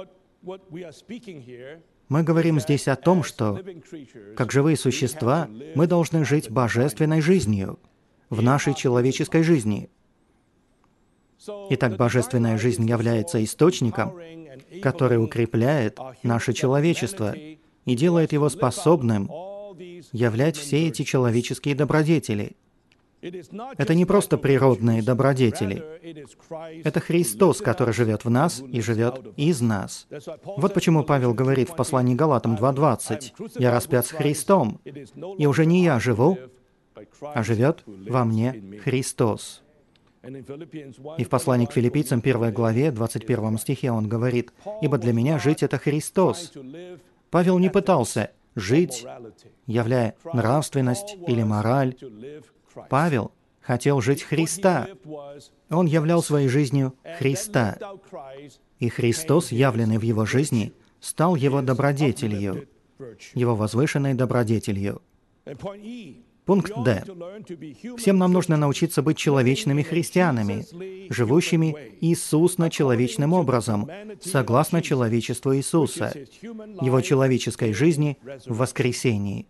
S1: Мы говорим здесь о том, что, как живые существа, мы должны жить божественной жизнью в нашей человеческой жизни. Итак, божественная жизнь является источником, который укрепляет наше человечество и делает его способным являть все эти человеческие добродетели. Это не просто природные добродетели. Это Христос, который живет в нас и живет из нас. Вот почему Павел говорит в послании Галатам 2:20: «Я распят с Христом, и уже не я живу, а живет во мне Христос». И в послании к Филиппийцам 1 главе, 21 стихе он говорит: «Ибо для меня жить — это Христос». Павел не пытался жить, являя нравственность или мораль. Павел хотел жить Христа. Он являл своей жизнью Христа. И Христос, явленный в его жизни, стал его добродетелью, его возвышенной добродетелью. Пункт Д. Всем нам нужно научиться быть человечными христианами, живущими Иисусно-человечным образом, согласно человечеству Иисуса, Его человеческой жизни в воскресении.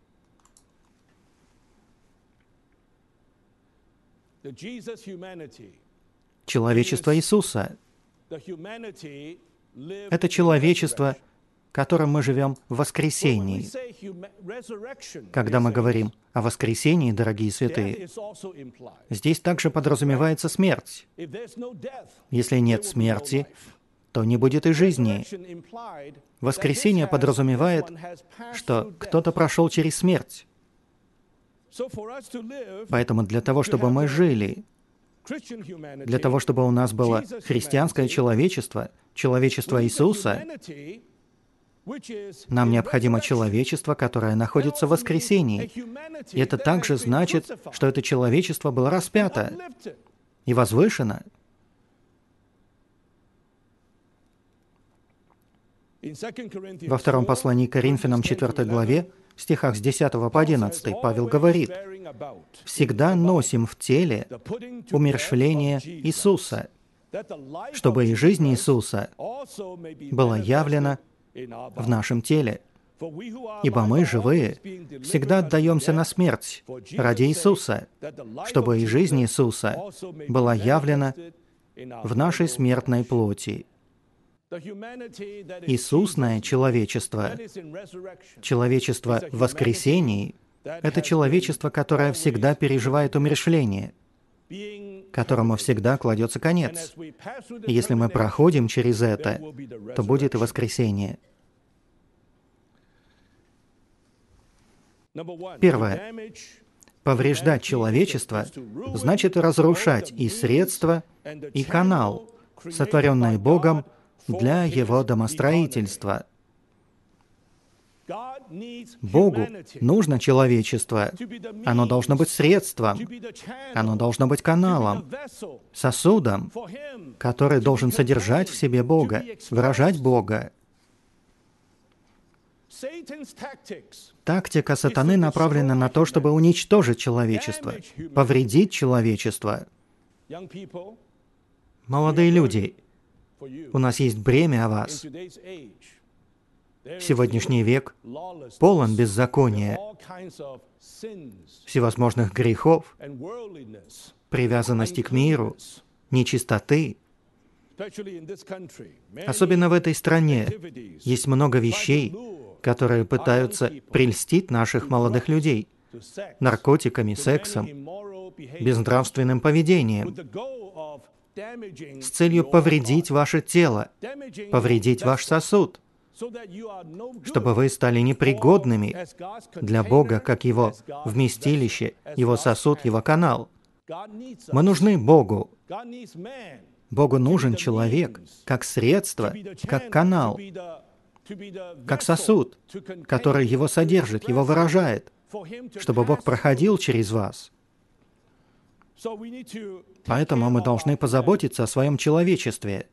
S1: Человечество Иисуса — это человечество, которым мы живем в воскресении. Когда мы говорим о воскресении, дорогие святые, здесь также подразумевается смерть. Если нет смерти, то не будет и жизни. Воскресение подразумевает, что кто-то прошел через смерть. Поэтому для того, чтобы мы жили, для того, чтобы у нас было христианское человечество, человечество Иисуса, нам необходимо человечество, которое находится в воскресении. И это также значит, что это человечество было распято и возвышено. Во втором послании к Коринфянам, 4 главе, В стихах с 10 по 11 Павел говорит: «Всегда носим в теле умерщвление Иисуса, чтобы и жизнь Иисуса была явлена в нашем теле. Ибо мы, живые, всегда отдаемся на смерть ради Иисуса, чтобы и жизнь Иисуса была явлена в нашей смертной плоти». Иисусное человечество, человечество в воскресении, это человечество, которое всегда переживает умерщвление, которому всегда кладется конец. И если мы проходим через это, то будет и воскресение. Первое. Повреждать человечество значит разрушать и средства, и канал, сотворенные Богом для Его домостроительства. Богу нужно человечество. Оно должно быть средством, оно должно быть каналом, сосудом, который должен содержать в себе Бога, выражать Бога. Тактика сатаны направлена на то, чтобы уничтожить человечество, повредить человечество. Молодые люди, у нас есть бремя о вас. Сегодняшний век полон беззакония, всевозможных грехов, привязанности к миру, нечистоты. Особенно в этой стране есть много вещей, которые пытаются прельстить наших молодых людей наркотиками, сексом, безнравственным поведением, с целью повредить ваше тело, повредить ваш сосуд, чтобы вы стали непригодными для Бога, как Его вместилище, Его сосуд, Его канал. Мы нужны Богу. Богу нужен человек как средство, как канал, как сосуд, который Его содержит, Его выражает, чтобы Бог проходил через вас. Поэтому мы должны позаботиться о своем человечестве.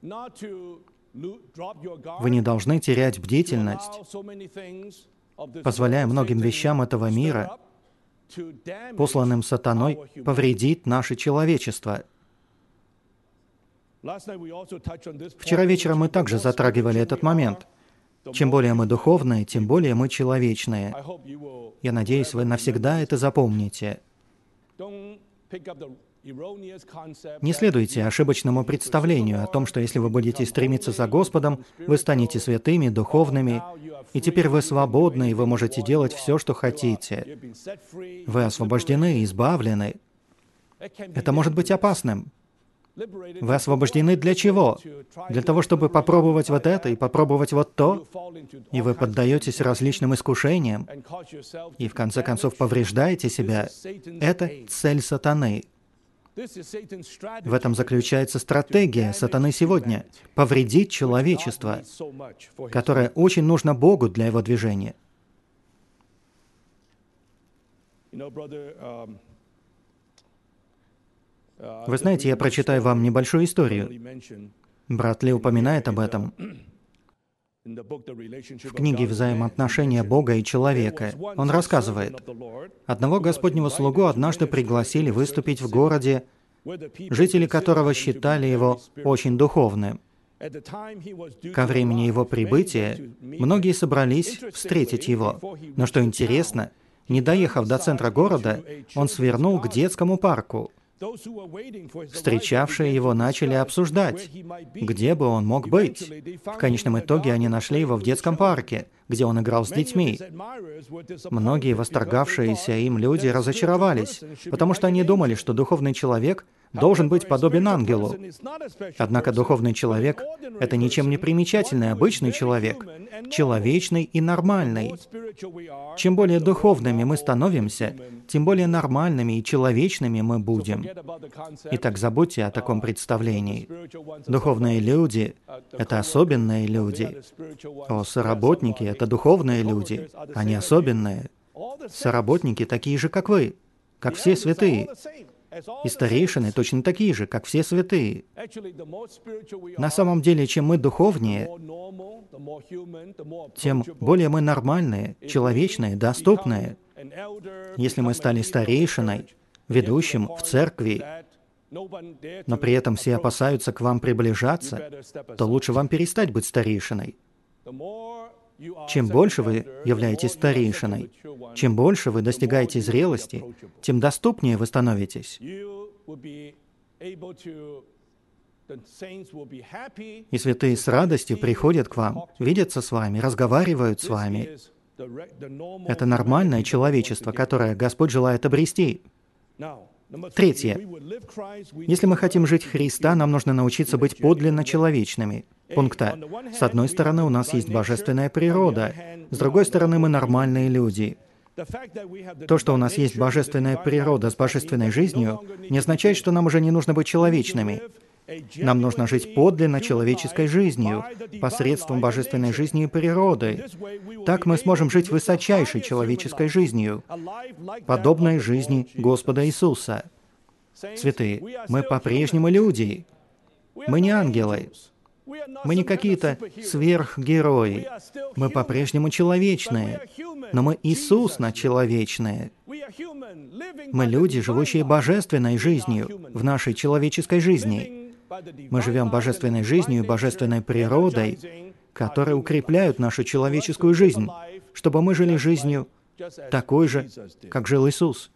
S1: Вы не должны терять бдительность, позволяя многим вещам этого мира, посланным сатаной, повредить наше человечество. Вчера вечером мы также затрагивали этот момент. Чем более мы духовные, тем более мы человечные. Я надеюсь, вы навсегда это запомните. Не следуйте ошибочному представлению о том, что если вы будете стремиться за Господом, вы станете святыми, духовными, и теперь вы свободны, и вы можете делать все, что хотите. Вы освобождены, избавлены. Это может быть опасным. Вы освобождены для чего? Для того, чтобы попробовать вот это и попробовать вот то, и вы поддаетесь различным искушениям, и в конце концов повреждаете себя. Это цель сатаны. В этом заключается стратегия сатаны сегодня — повредить человечество, которое очень нужно Богу для его движения. Вы знаете, я прочитаю вам небольшую историю. Брат Ли упоминает об этом в книге «Взаимоотношения Бога и человека». Он рассказывает: одного Господнего слугу однажды пригласили выступить в городе, жители которого считали его очень духовным. Ко времени его прибытия многие собрались встретить его. Но что интересно, не доехав до центра города, он свернул к детскому парку. Встречавшие его начали обсуждать, где бы он мог быть. В конечном итоге они нашли его в детском парке, где он играл с детьми. Многие восторгавшиеся им люди разочаровались, потому что они думали, что духовный человек должен быть подобен ангелу. Однако духовный человек — это ничем не примечательный обычный человек, человечный и нормальный. Чем более духовными мы становимся, тем более нормальными и человечными мы будем. Итак, забудьте о таком представлении. Духовные люди — это особенные люди. Соработники — это духовные люди, они особенные. Соработники такие же, как вы, как все святые. И старейшины точно такие же, как все святые. На самом деле, чем мы духовнее, тем более мы нормальные, человечные, доступные. Если мы стали старейшиной, ведущим в церкви, но при этом все опасаются к вам приближаться, то лучше вам перестать быть старейшиной. Чем больше вы являетесь старейшиной, чем больше вы достигаете зрелости, тем доступнее вы становитесь. И святые с радостью приходят к вам, видятся с вами, разговаривают с вами. Это нормальное человечество, которое Господь желает обрести. Третье. Если мы хотим жить Христа, нам нужно научиться быть подлинно человечными. Пункт А. С одной стороны, у нас есть божественная природа, с другой стороны, мы нормальные люди. То, что у нас есть божественная природа с божественной жизнью, не означает, что нам уже не нужно быть человечными. Нам нужно жить подлинно человеческой жизнью, посредством божественной жизни и природы. Так мы сможем жить высочайшей человеческой жизнью, подобной жизни Господа Иисуса. Святые, мы по-прежнему люди. Мы не ангелы. Мы не какие-то сверхгерои. Мы по-прежнему человечные. Но мы Иисусно человечные. Мы люди, живущие божественной жизнью в нашей человеческой жизни. Мы живем божественной жизнью и божественной природой, которые укрепляют нашу человеческую жизнь, чтобы мы жили жизнью такой же, как жил Иисус.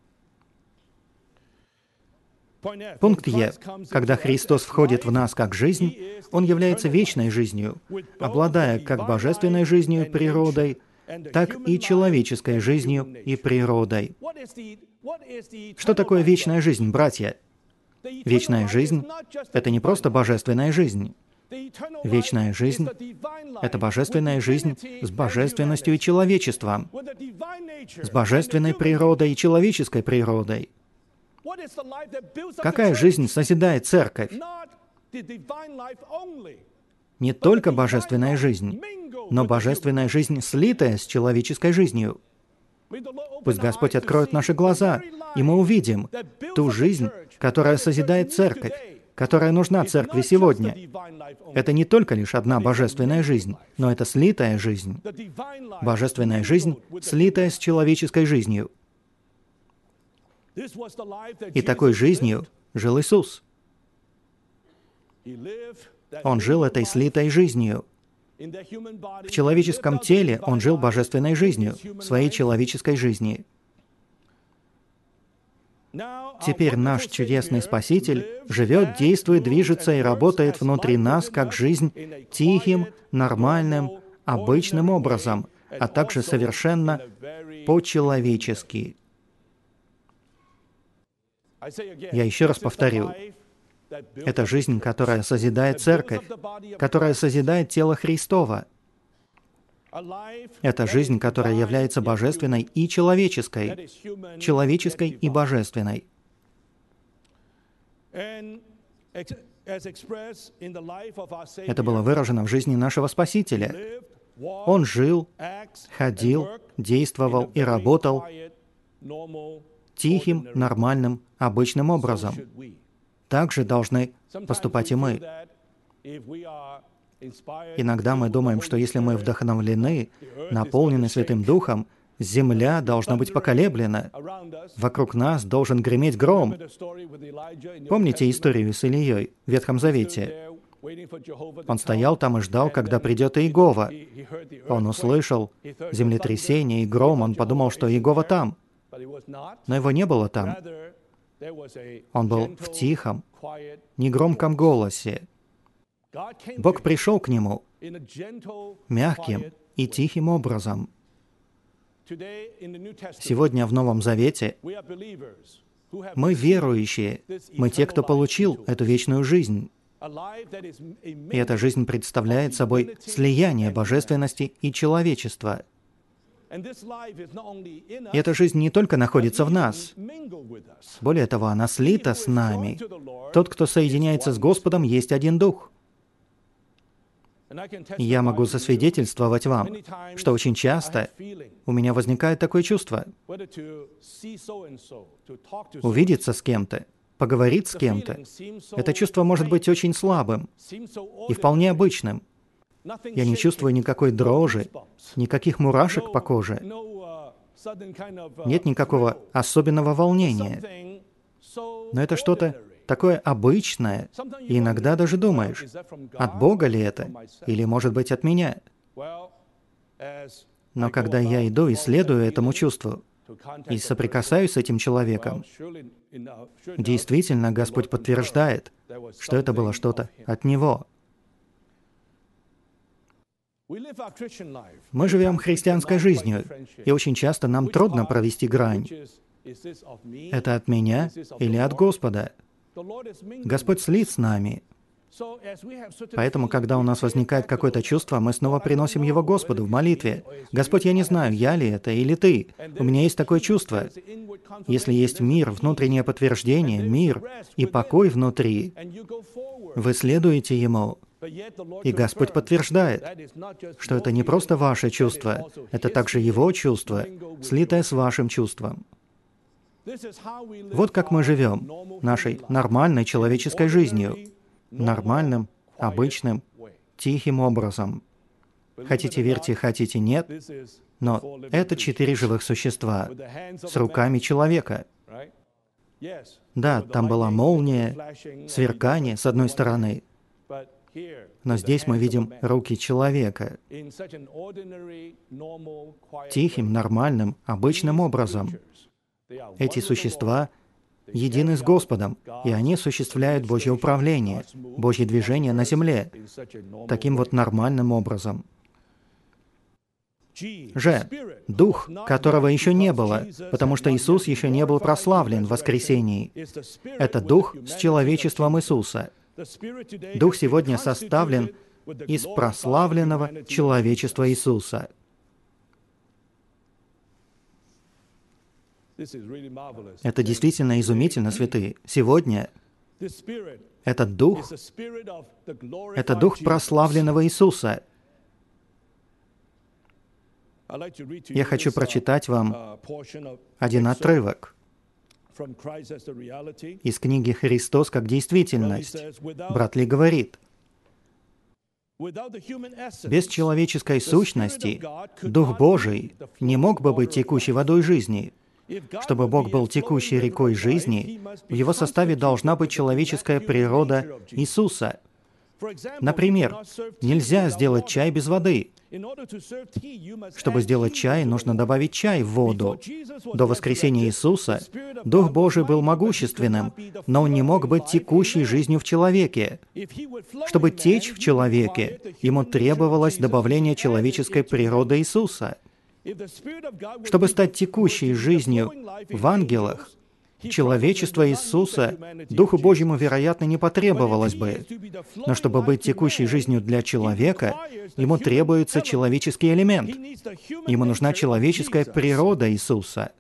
S1: Пункт Е. Когда Христос входит в нас как жизнь, Он является вечной жизнью, обладая как божественной жизнью и природой, так и человеческой жизнью и природой. Что такое вечная жизнь, братья? Вечная жизнь — это не просто божественная жизнь. Вечная жизнь — это божественная жизнь с божественностью и человечеством, с божественной природой и человеческой природой. Какая жизнь созидает церковь? Не только божественная жизнь, но божественная жизнь, слитая с человеческой жизнью. Пусть Господь откроет наши глаза, и мы увидим ту жизнь, которая созидает церковь, которая нужна церкви сегодня. Это не только лишь одна божественная жизнь, но это слитая жизнь. Божественная жизнь, слитая с человеческой жизнью. И такой жизнью жил Иисус. Он жил этой слитой жизнью. В человеческом теле Он жил божественной жизнью, своей человеческой жизни. Теперь наш чудесный Спаситель живет, действует, движется и работает внутри нас как жизнь тихим, нормальным, обычным образом, а также совершенно по-человечески. Я еще раз повторю. Это жизнь, которая созидает церковь, которая созидает тело Христово. Это жизнь, которая является божественной и человеческой, человеческой и божественной. Это было выражено в жизни нашего Спасителя. Он жил, ходил, действовал и работал тихим, нормальным, обычным образом. Так же должны поступать и мы. Иногда мы думаем, что если мы вдохновлены, наполнены Святым Духом, земля должна быть поколеблена. Вокруг нас должен греметь гром. Помните историю с Илией в Ветхом Завете? Он стоял там и ждал, когда придет Иегова. Он услышал землетрясение и гром, он подумал, что Иегова там. Но его не было там. Он был в тихом, негромком голосе. Бог пришел к нему мягким и тихим образом. Сегодня в Новом Завете мы верующие, мы те, кто получил эту вечную жизнь. И эта жизнь представляет собой слияние божественности и человечества. И эта жизнь не только находится в нас. Более того, она слита с нами. Тот, кто соединяется с Господом, есть один Дух. И я могу засвидетельствовать вам, что очень часто у меня возникает такое чувство увидеться с кем-то, поговорить с кем-то. Это чувство может быть очень слабым и вполне обычным. Я не чувствую никакой дрожи, никаких мурашек по коже. Нет никакого особенного волнения. Но это что-то такое обычное, и иногда даже думаешь, от Бога ли это, или, может быть, от меня. Но когда я иду и следую этому чувству, и соприкасаюсь с этим человеком, действительно Господь подтверждает, что это было что-то от Него. Мы живем христианской жизнью, и очень часто нам трудно провести грань. Это от меня или от Господа? Господь слит с нами. Поэтому, когда у нас возникает какое-то чувство, мы снова приносим его Господу в молитве. «Господь, я не знаю, я ли это или Ты. У меня есть такое чувство». Если есть мир, внутреннее подтверждение, мир и покой внутри, вы следуете Ему. И Господь подтверждает, что это не просто ваше чувство, это также Его чувство, слитое с вашим чувством. Вот как мы живем нашей нормальной человеческой жизнью, нормальным, обычным, тихим образом. Хотите верьте, хотите нет, но это 4 живых существа с руками человека. Да, там была молния, сверкание с одной стороны, но здесь мы видим руки человека тихим, нормальным, обычным образом. Эти существа едины с Господом, и они осуществляют Божье управление, Божье движение на земле, таким вот нормальным образом. Дух, которого еще не было, потому что Иисус еще не был прославлен в воскресении. Это Дух с человечеством Иисуса. Дух сегодня составлен из прославленного человечества Иисуса. Это действительно изумительно, святые. Сегодня этот Дух — это Дух прославленного Иисуса. Я хочу прочитать вам один отрывок из книги «Христос как действительность». Брат Ли говорит: «Без человеческой сущности Дух Божий не мог бы быть текущей водой жизни. Чтобы Бог был текущей рекой жизни, в Его составе должна быть человеческая природа Иисуса. Например, нельзя сделать чай без воды. Чтобы сделать чай, нужно добавить чай в воду. До воскресения Иисуса Дух Божий был могущественным, но Он не мог быть текущей жизнью в человеке. Чтобы течь в человеке, Ему требовалось добавление человеческой природы Иисуса. Чтобы стать текущей жизнью в ангелах, человечество Иисуса Духу Божьему, вероятно, не потребовалось бы. Но чтобы быть текущей жизнью для человека, ему требуется человеческий элемент. Ему нужна человеческая природа Иисуса.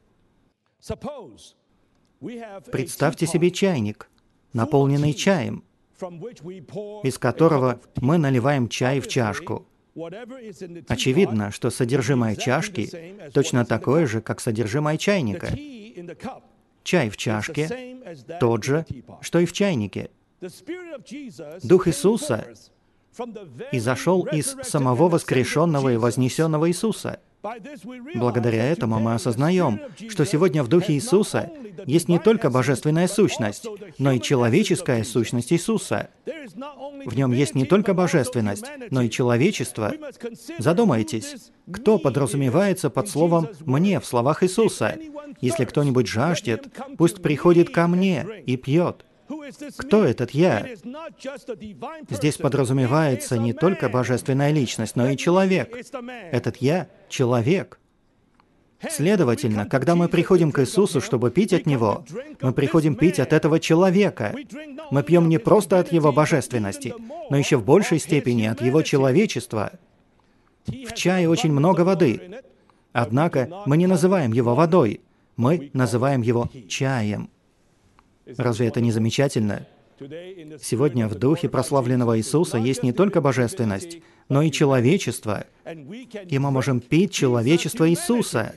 S1: Представьте себе чайник, наполненный чаем, из которого мы наливаем чай в чашку. Очевидно, что содержимое чашки точно такое же, как содержимое чайника. Чай в чашке тот же, что и в чайнике. Дух Иисуса изошел из самого воскрешенного и вознесенного Иисуса. Благодаря этому мы осознаем, что сегодня в Духе Иисуса есть не только божественная сущность, но и человеческая сущность Иисуса. В нем есть не только божественность, но и человечество. Задумайтесь, кто подразумевается под словом «мне» в словах Иисуса? «Если кто-нибудь жаждет, пусть приходит ко мне и пьет». Кто этот «я»? Здесь подразумевается не только божественная личность, но и человек. Этот «я» — человек. Следовательно, когда мы приходим к Иисусу, чтобы пить от Него, мы приходим пить от этого человека. Мы пьем не просто от Его божественности, но еще в большей степени от Его человечества. В чае очень много воды. Однако мы не называем его водой, мы называем его чаем. Разве это не замечательно? Сегодня в Духе прославленного Иисуса есть не только божественность, но и человечество, и мы можем пить человечество Иисуса.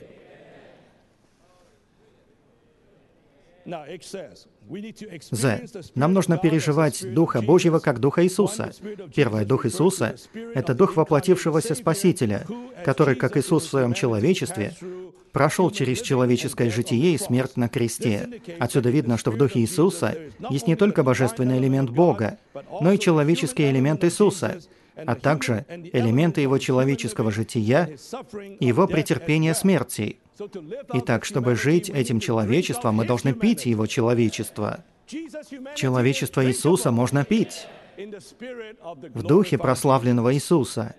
S1: Нам нужно переживать Духа Божьего как Духа Иисуса. Первое, Дух Иисуса — это Дух воплотившегося Спасителя, который, как Иисус в своем человечестве, прошел через человеческое житие и смерть на кресте. Отсюда видно, что в Духе Иисуса есть не только божественный элемент Бога, но и человеческий элемент Иисуса, а также элементы Его человеческого жития и Его претерпения смерти. Итак, чтобы жить этим человечеством, мы должны пить Его человечество. Человечество Иисуса можно пить в Духе прославленного Иисуса.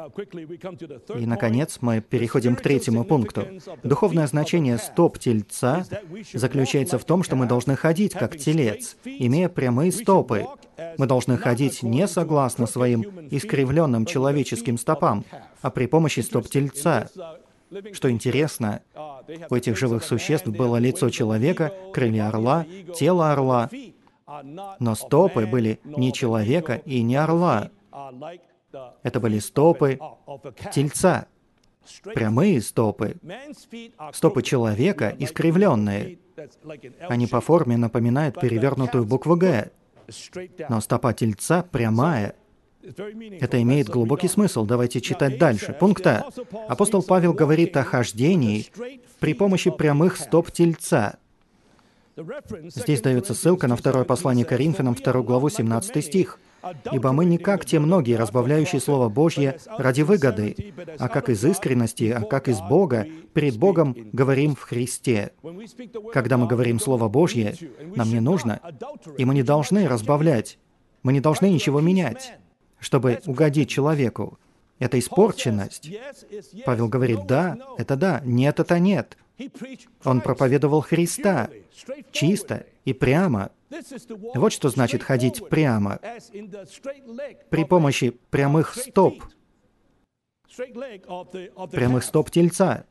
S1: И, наконец, мы переходим к третьему пункту. Духовное значение стоп тельца заключается в том, что мы должны ходить как телец, имея прямые стопы. Мы должны ходить не согласно своим искривленным человеческим стопам, а при помощи стоп тельца. Что интересно, у этих живых существ было лицо человека, крылья орла, тело орла, но стопы были не человека и не орла. Это были стопы тельца, прямые стопы. Стопы человека искривленные. Они по форме напоминают перевернутую букву «Г». Но стопа тельца прямая. Это имеет глубокий смысл. Давайте читать дальше. Пункт А. Апостол Павел говорит о хождении при помощи прямых стоп тельца. Здесь дается ссылка на второе послание Коринфянам, 2 главу, 17 стих. «Ибо мы не как те многие, разбавляющие Слово Божье ради выгоды, а как из искренности, а как из Бога, перед Богом говорим в Христе». Когда мы говорим Слово Божье, нам не нужно, и мы не должны разбавлять, мы не должны ничего менять, чтобы угодить человеку. Это испорченность. Павел говорит, да, нет, это нет. Он проповедовал Христа чисто и прямо. Вот что значит ходить прямо. При помощи прямых стоп. Прямых стоп тельца.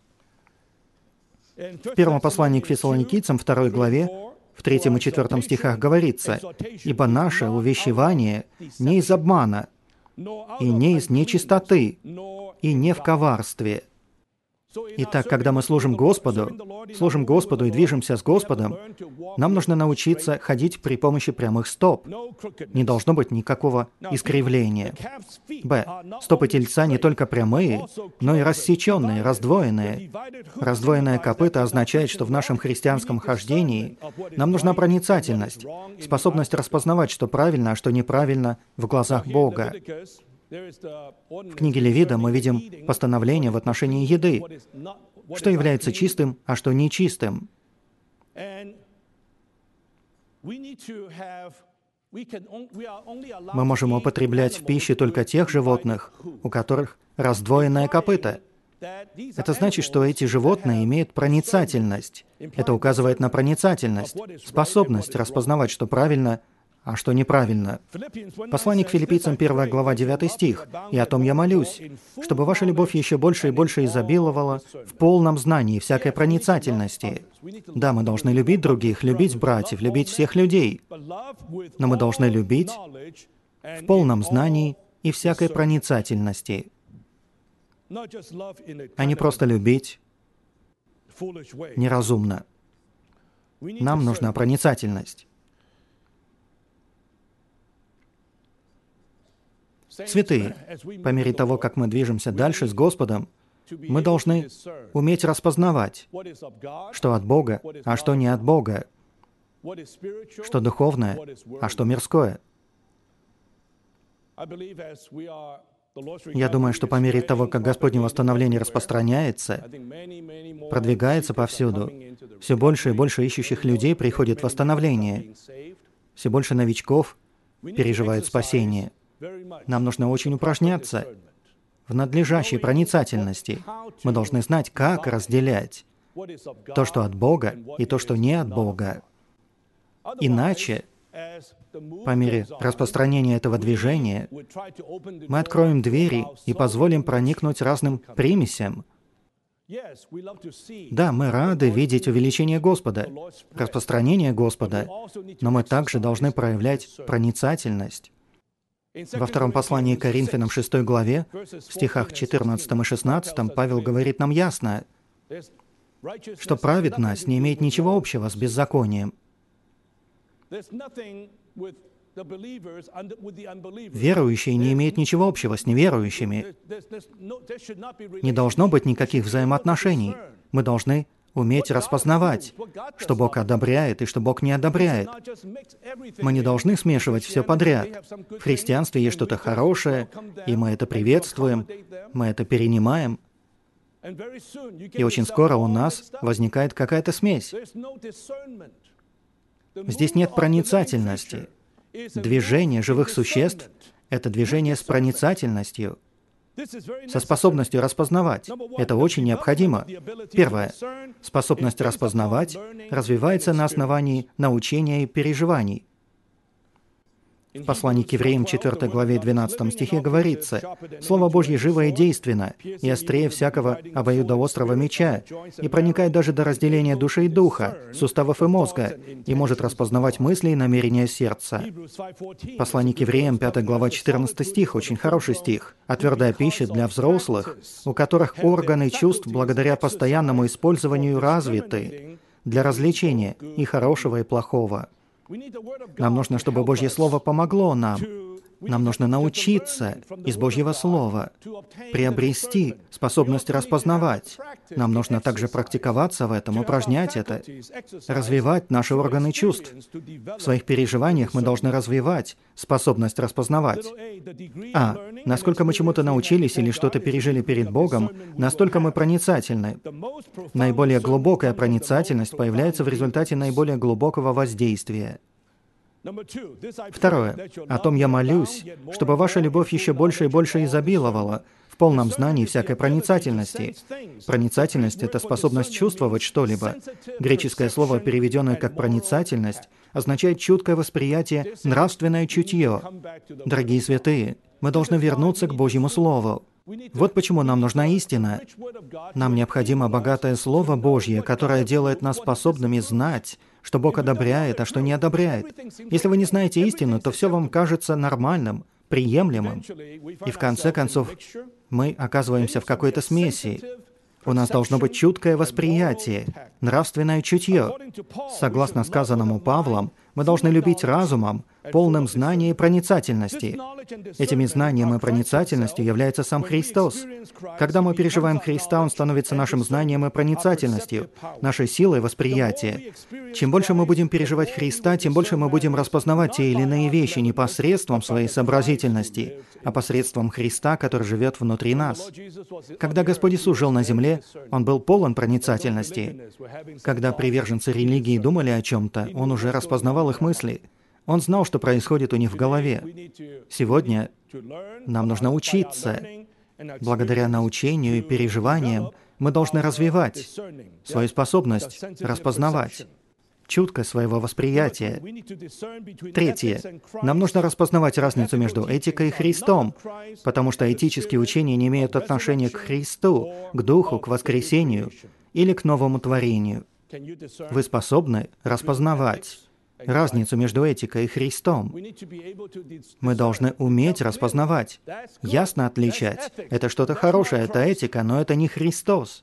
S1: В первом послании к Фессалоникийцам, 2 главе, в 3 и 4 стихах говорится, «Ибо наше увещевание не из обмана, и не из нечистоты, и не в коварстве». Итак, когда мы служим Господу и движемся с Господом, нам нужно научиться ходить при помощи прямых стоп. Не должно быть никакого искривления. Б. Стопы тельца не только прямые, но и рассеченные, раздвоенные. Раздвоенное копыто означает, что в нашем христианском хождении нам нужна проницательность, способность распознавать, что правильно, а что неправильно в глазах Бога. В книге Левида мы видим постановление в отношении еды, что является чистым, а что нечистым. Мы можем употреблять в пище только тех животных, у которых раздвоенное копыто. Это значит, что эти животные имеют проницательность. Это указывает на проницательность, способность распознавать, что правильно, а что неправильно. Послание к Филиппийцам, 1 глава, 9 стих. «И о том я молюсь, чтобы ваша любовь еще больше и больше изобиловала в полном знании всякой проницательности». Да, мы должны любить других, любить братьев, любить всех людей, но мы должны любить в полном знании и всякой проницательности, а не просто любить неразумно. Нам нужна проницательность. Святые, по мере того, как мы движемся дальше с Господом, мы должны уметь распознавать, что от Бога, а что не от Бога, что духовное, а что мирское. Я думаю, что по мере того, как Господне восстановление распространяется, продвигается повсюду, все больше и больше ищущих людей приходит в восстановление, все больше новичков переживают спасение. Нам нужно очень упражняться в надлежащей проницательности. Мы должны знать, как разделять то, что от Бога, и то, что не от Бога. Иначе, по мере распространения этого движения, мы откроем двери и позволим проникнуть разным примесям. Да, мы рады видеть увеличение Господа, распространение Господа, но мы также должны проявлять проницательность. Во втором послании к Коринфянам 6 главе, в стихах 14 и 16, Павел говорит нам ясно, что праведность не имеет ничего общего с беззаконием. Верующие не имеют ничего общего с неверующими. Не должно быть никаких взаимоотношений. Мы должны уметь распознавать, что Бог одобряет и что Бог не одобряет. Мы не должны смешивать все подряд. В христианстве есть что-то хорошее, и мы это приветствуем, мы это перенимаем. И очень скоро у нас возникает какая-то смесь. Здесь нет проницательности. Движение живых существ — это движение с проницательностью, со способностью распознавать. Это очень необходимо. Первое. Способность распознавать развивается на основании научения и переживаний. В послании к Евреям 4 главе 12 стихе говорится: «Слово Божье живо и действенно, и острее всякого обоюдоострого меча, и проникает даже до разделения души и духа, суставов и мозга, и может распознавать мысли и намерения сердца». Послание к Евреям 5 глава 14 стих, очень хороший стих. «А твердая пища для взрослых, у которых органы чувств благодаря постоянному использованию развиты для развлечения и хорошего, и плохого». Нам нужно, чтобы Божье Слово помогло нам. Нам нужно научиться из Божьего Слова, приобрести способность распознавать. Нам нужно также практиковаться в этом, упражнять это, развивать наши органы чувств. В своих переживаниях мы должны развивать способность распознавать. Насколько мы чему-то научились или что-то пережили перед Богом, настолько мы проницательны. Наиболее глубокая проницательность появляется в результате наиболее глубокого воздействия. Второе. О том я молюсь, чтобы ваша любовь еще больше и больше изобиловала в полном знании всякой проницательности. Проницательность — это способность чувствовать что-либо. Греческое слово, переведенное как «проницательность», означает чуткое восприятие, нравственное чутье. Дорогие святые, мы должны вернуться к Божьему Слову. Вот почему нам нужна истина. Нам необходимо богатое Слово Божье, которое делает нас способными знать, что Бог одобряет, а что не одобряет. Если вы не знаете истину, то все вам кажется нормальным, приемлемым. И в конце концов, мы оказываемся в какой-то смеси. У нас должно быть чуткое восприятие, нравственное чутье. Согласно сказанному Павлом, мы должны любить разумом, полным знания и проницательности. Этими знанием и проницательностью является сам Христос. Когда мы переживаем Христа, Он становится нашим знанием и проницательностью, нашей силой восприятия. Чем больше мы будем переживать Христа, тем больше мы будем распознавать те или иные вещи не посредством своей сообразительности, а посредством Христа, который живет внутри нас. Когда Господь Иисус жил на земле, Он был полон проницательности. Когда приверженцы религии думали о чем-то, Он уже распознавал их мысли. Он знал, что происходит у них в голове. Сегодня нам нужно учиться. Благодаря научению и переживаниям мы должны развивать свою способность распознавать, чуткость своего восприятия. Третье. Нам нужно распознавать разницу между этикой и Христом, потому что этические учения не имеют отношения к Христу, к Духу, к воскресению или к новому творению. Вы способны распознавать разницу между этикой и Христом. Мы должны уметь распознавать, ясно отличать. Это что-то хорошее, это этика, но это не Христос.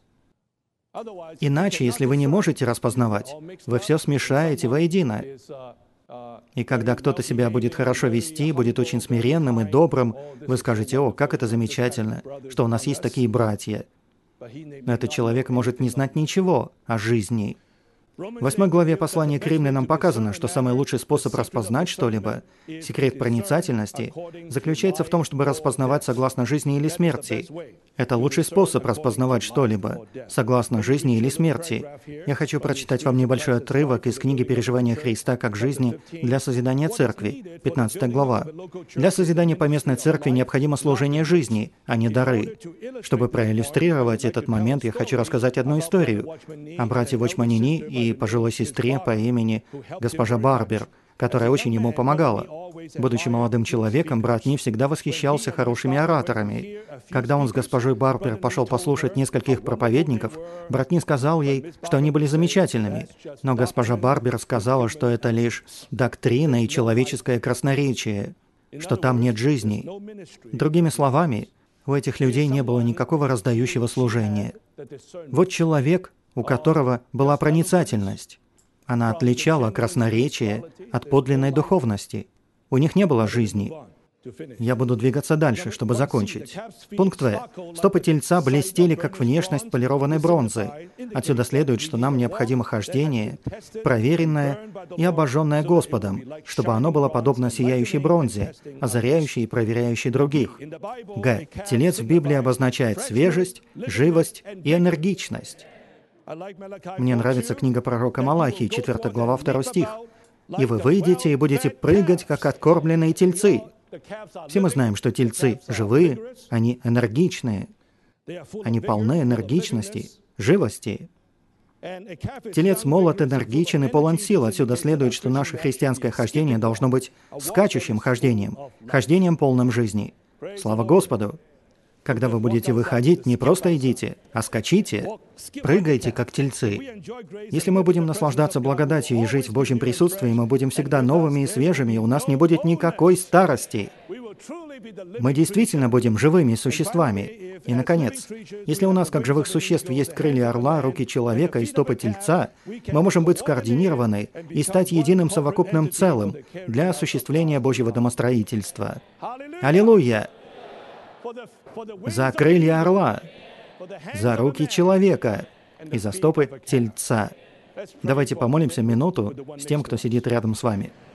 S1: Иначе, если вы не можете распознавать, вы все смешаете воедино. И когда кто-то себя будет хорошо вести, будет очень смиренным и добрым, вы скажете: «О, как это замечательно, что у нас есть такие братья». Но этот человек может не знать ничего о жизни. В 8 главе послания к Римлянам показано, что самый лучший способ распознать что-либо, секрет проницательности, заключается в том, чтобы распознавать согласно жизни или смерти. Это лучший способ распознавать что-либо, согласно жизни или смерти. Я хочу прочитать вам небольшой отрывок из книги «Переживания Христа как жизни для созидания церкви», 15 глава. «Для созидания поместной церкви необходимо служение жизни, а не дары». Чтобы проиллюстрировать этот момент, я хочу рассказать одну историю о брате Вочманине и пожилой сестре по имени госпожа Барбер. которая очень ему помогала. Будучи молодым человеком, брат Ни всегда восхищался хорошими ораторами. Когда он с госпожой Барбер пошел послушать нескольких проповедников, брат Ни сказал ей, что они были замечательными. Но госпожа Барбер сказала, что это лишь доктрина и человеческое красноречие, что там нет жизни. Другими словами, у этих людей не было никакого раздающего служения. Вот человек, у которого была проницательность. Она отличала красноречие от подлинной духовности. У них не было жизни. Я буду двигаться дальше, чтобы закончить. Пункт В. Стопы тельца блестели, как внешность полированной бронзы. Отсюда следует, что нам необходимо хождение, проверенное и обожженное Господом, чтобы оно было подобно сияющей бронзе, озаряющей и проверяющей других. Г. Телец в Библии обозначает свежесть, живость и энергичность. Мне нравится книга пророка Малахии, 4 глава, 2 стих. «И вы выйдете и будете прыгать, как откормленные тельцы». Все мы знаем, что тельцы живые, они энергичные, они полны энергичности, живости. Телец молод, энергичен и полон сил. Отсюда следует, что наше христианское хождение должно быть скачущим хождением, хождением полным жизни. Слава Господу! Когда вы будете выходить, не просто идите, а скачите, прыгайте, как тельцы. Если мы будем наслаждаться благодатью и жить в Божьем присутствии, мы будем всегда новыми и свежими, и у нас не будет никакой старости. Мы действительно будем живыми существами. И, наконец, если у нас, как живых существ, есть крылья орла, руки человека и стопы тельца, мы можем быть скоординированы и стать единым совокупным целым для осуществления Божьего домостроительства. Аллилуйя! За крылья орла, за руки человека и за стопы тельца. Давайте помолимся минуту с тем, кто сидит рядом с вами.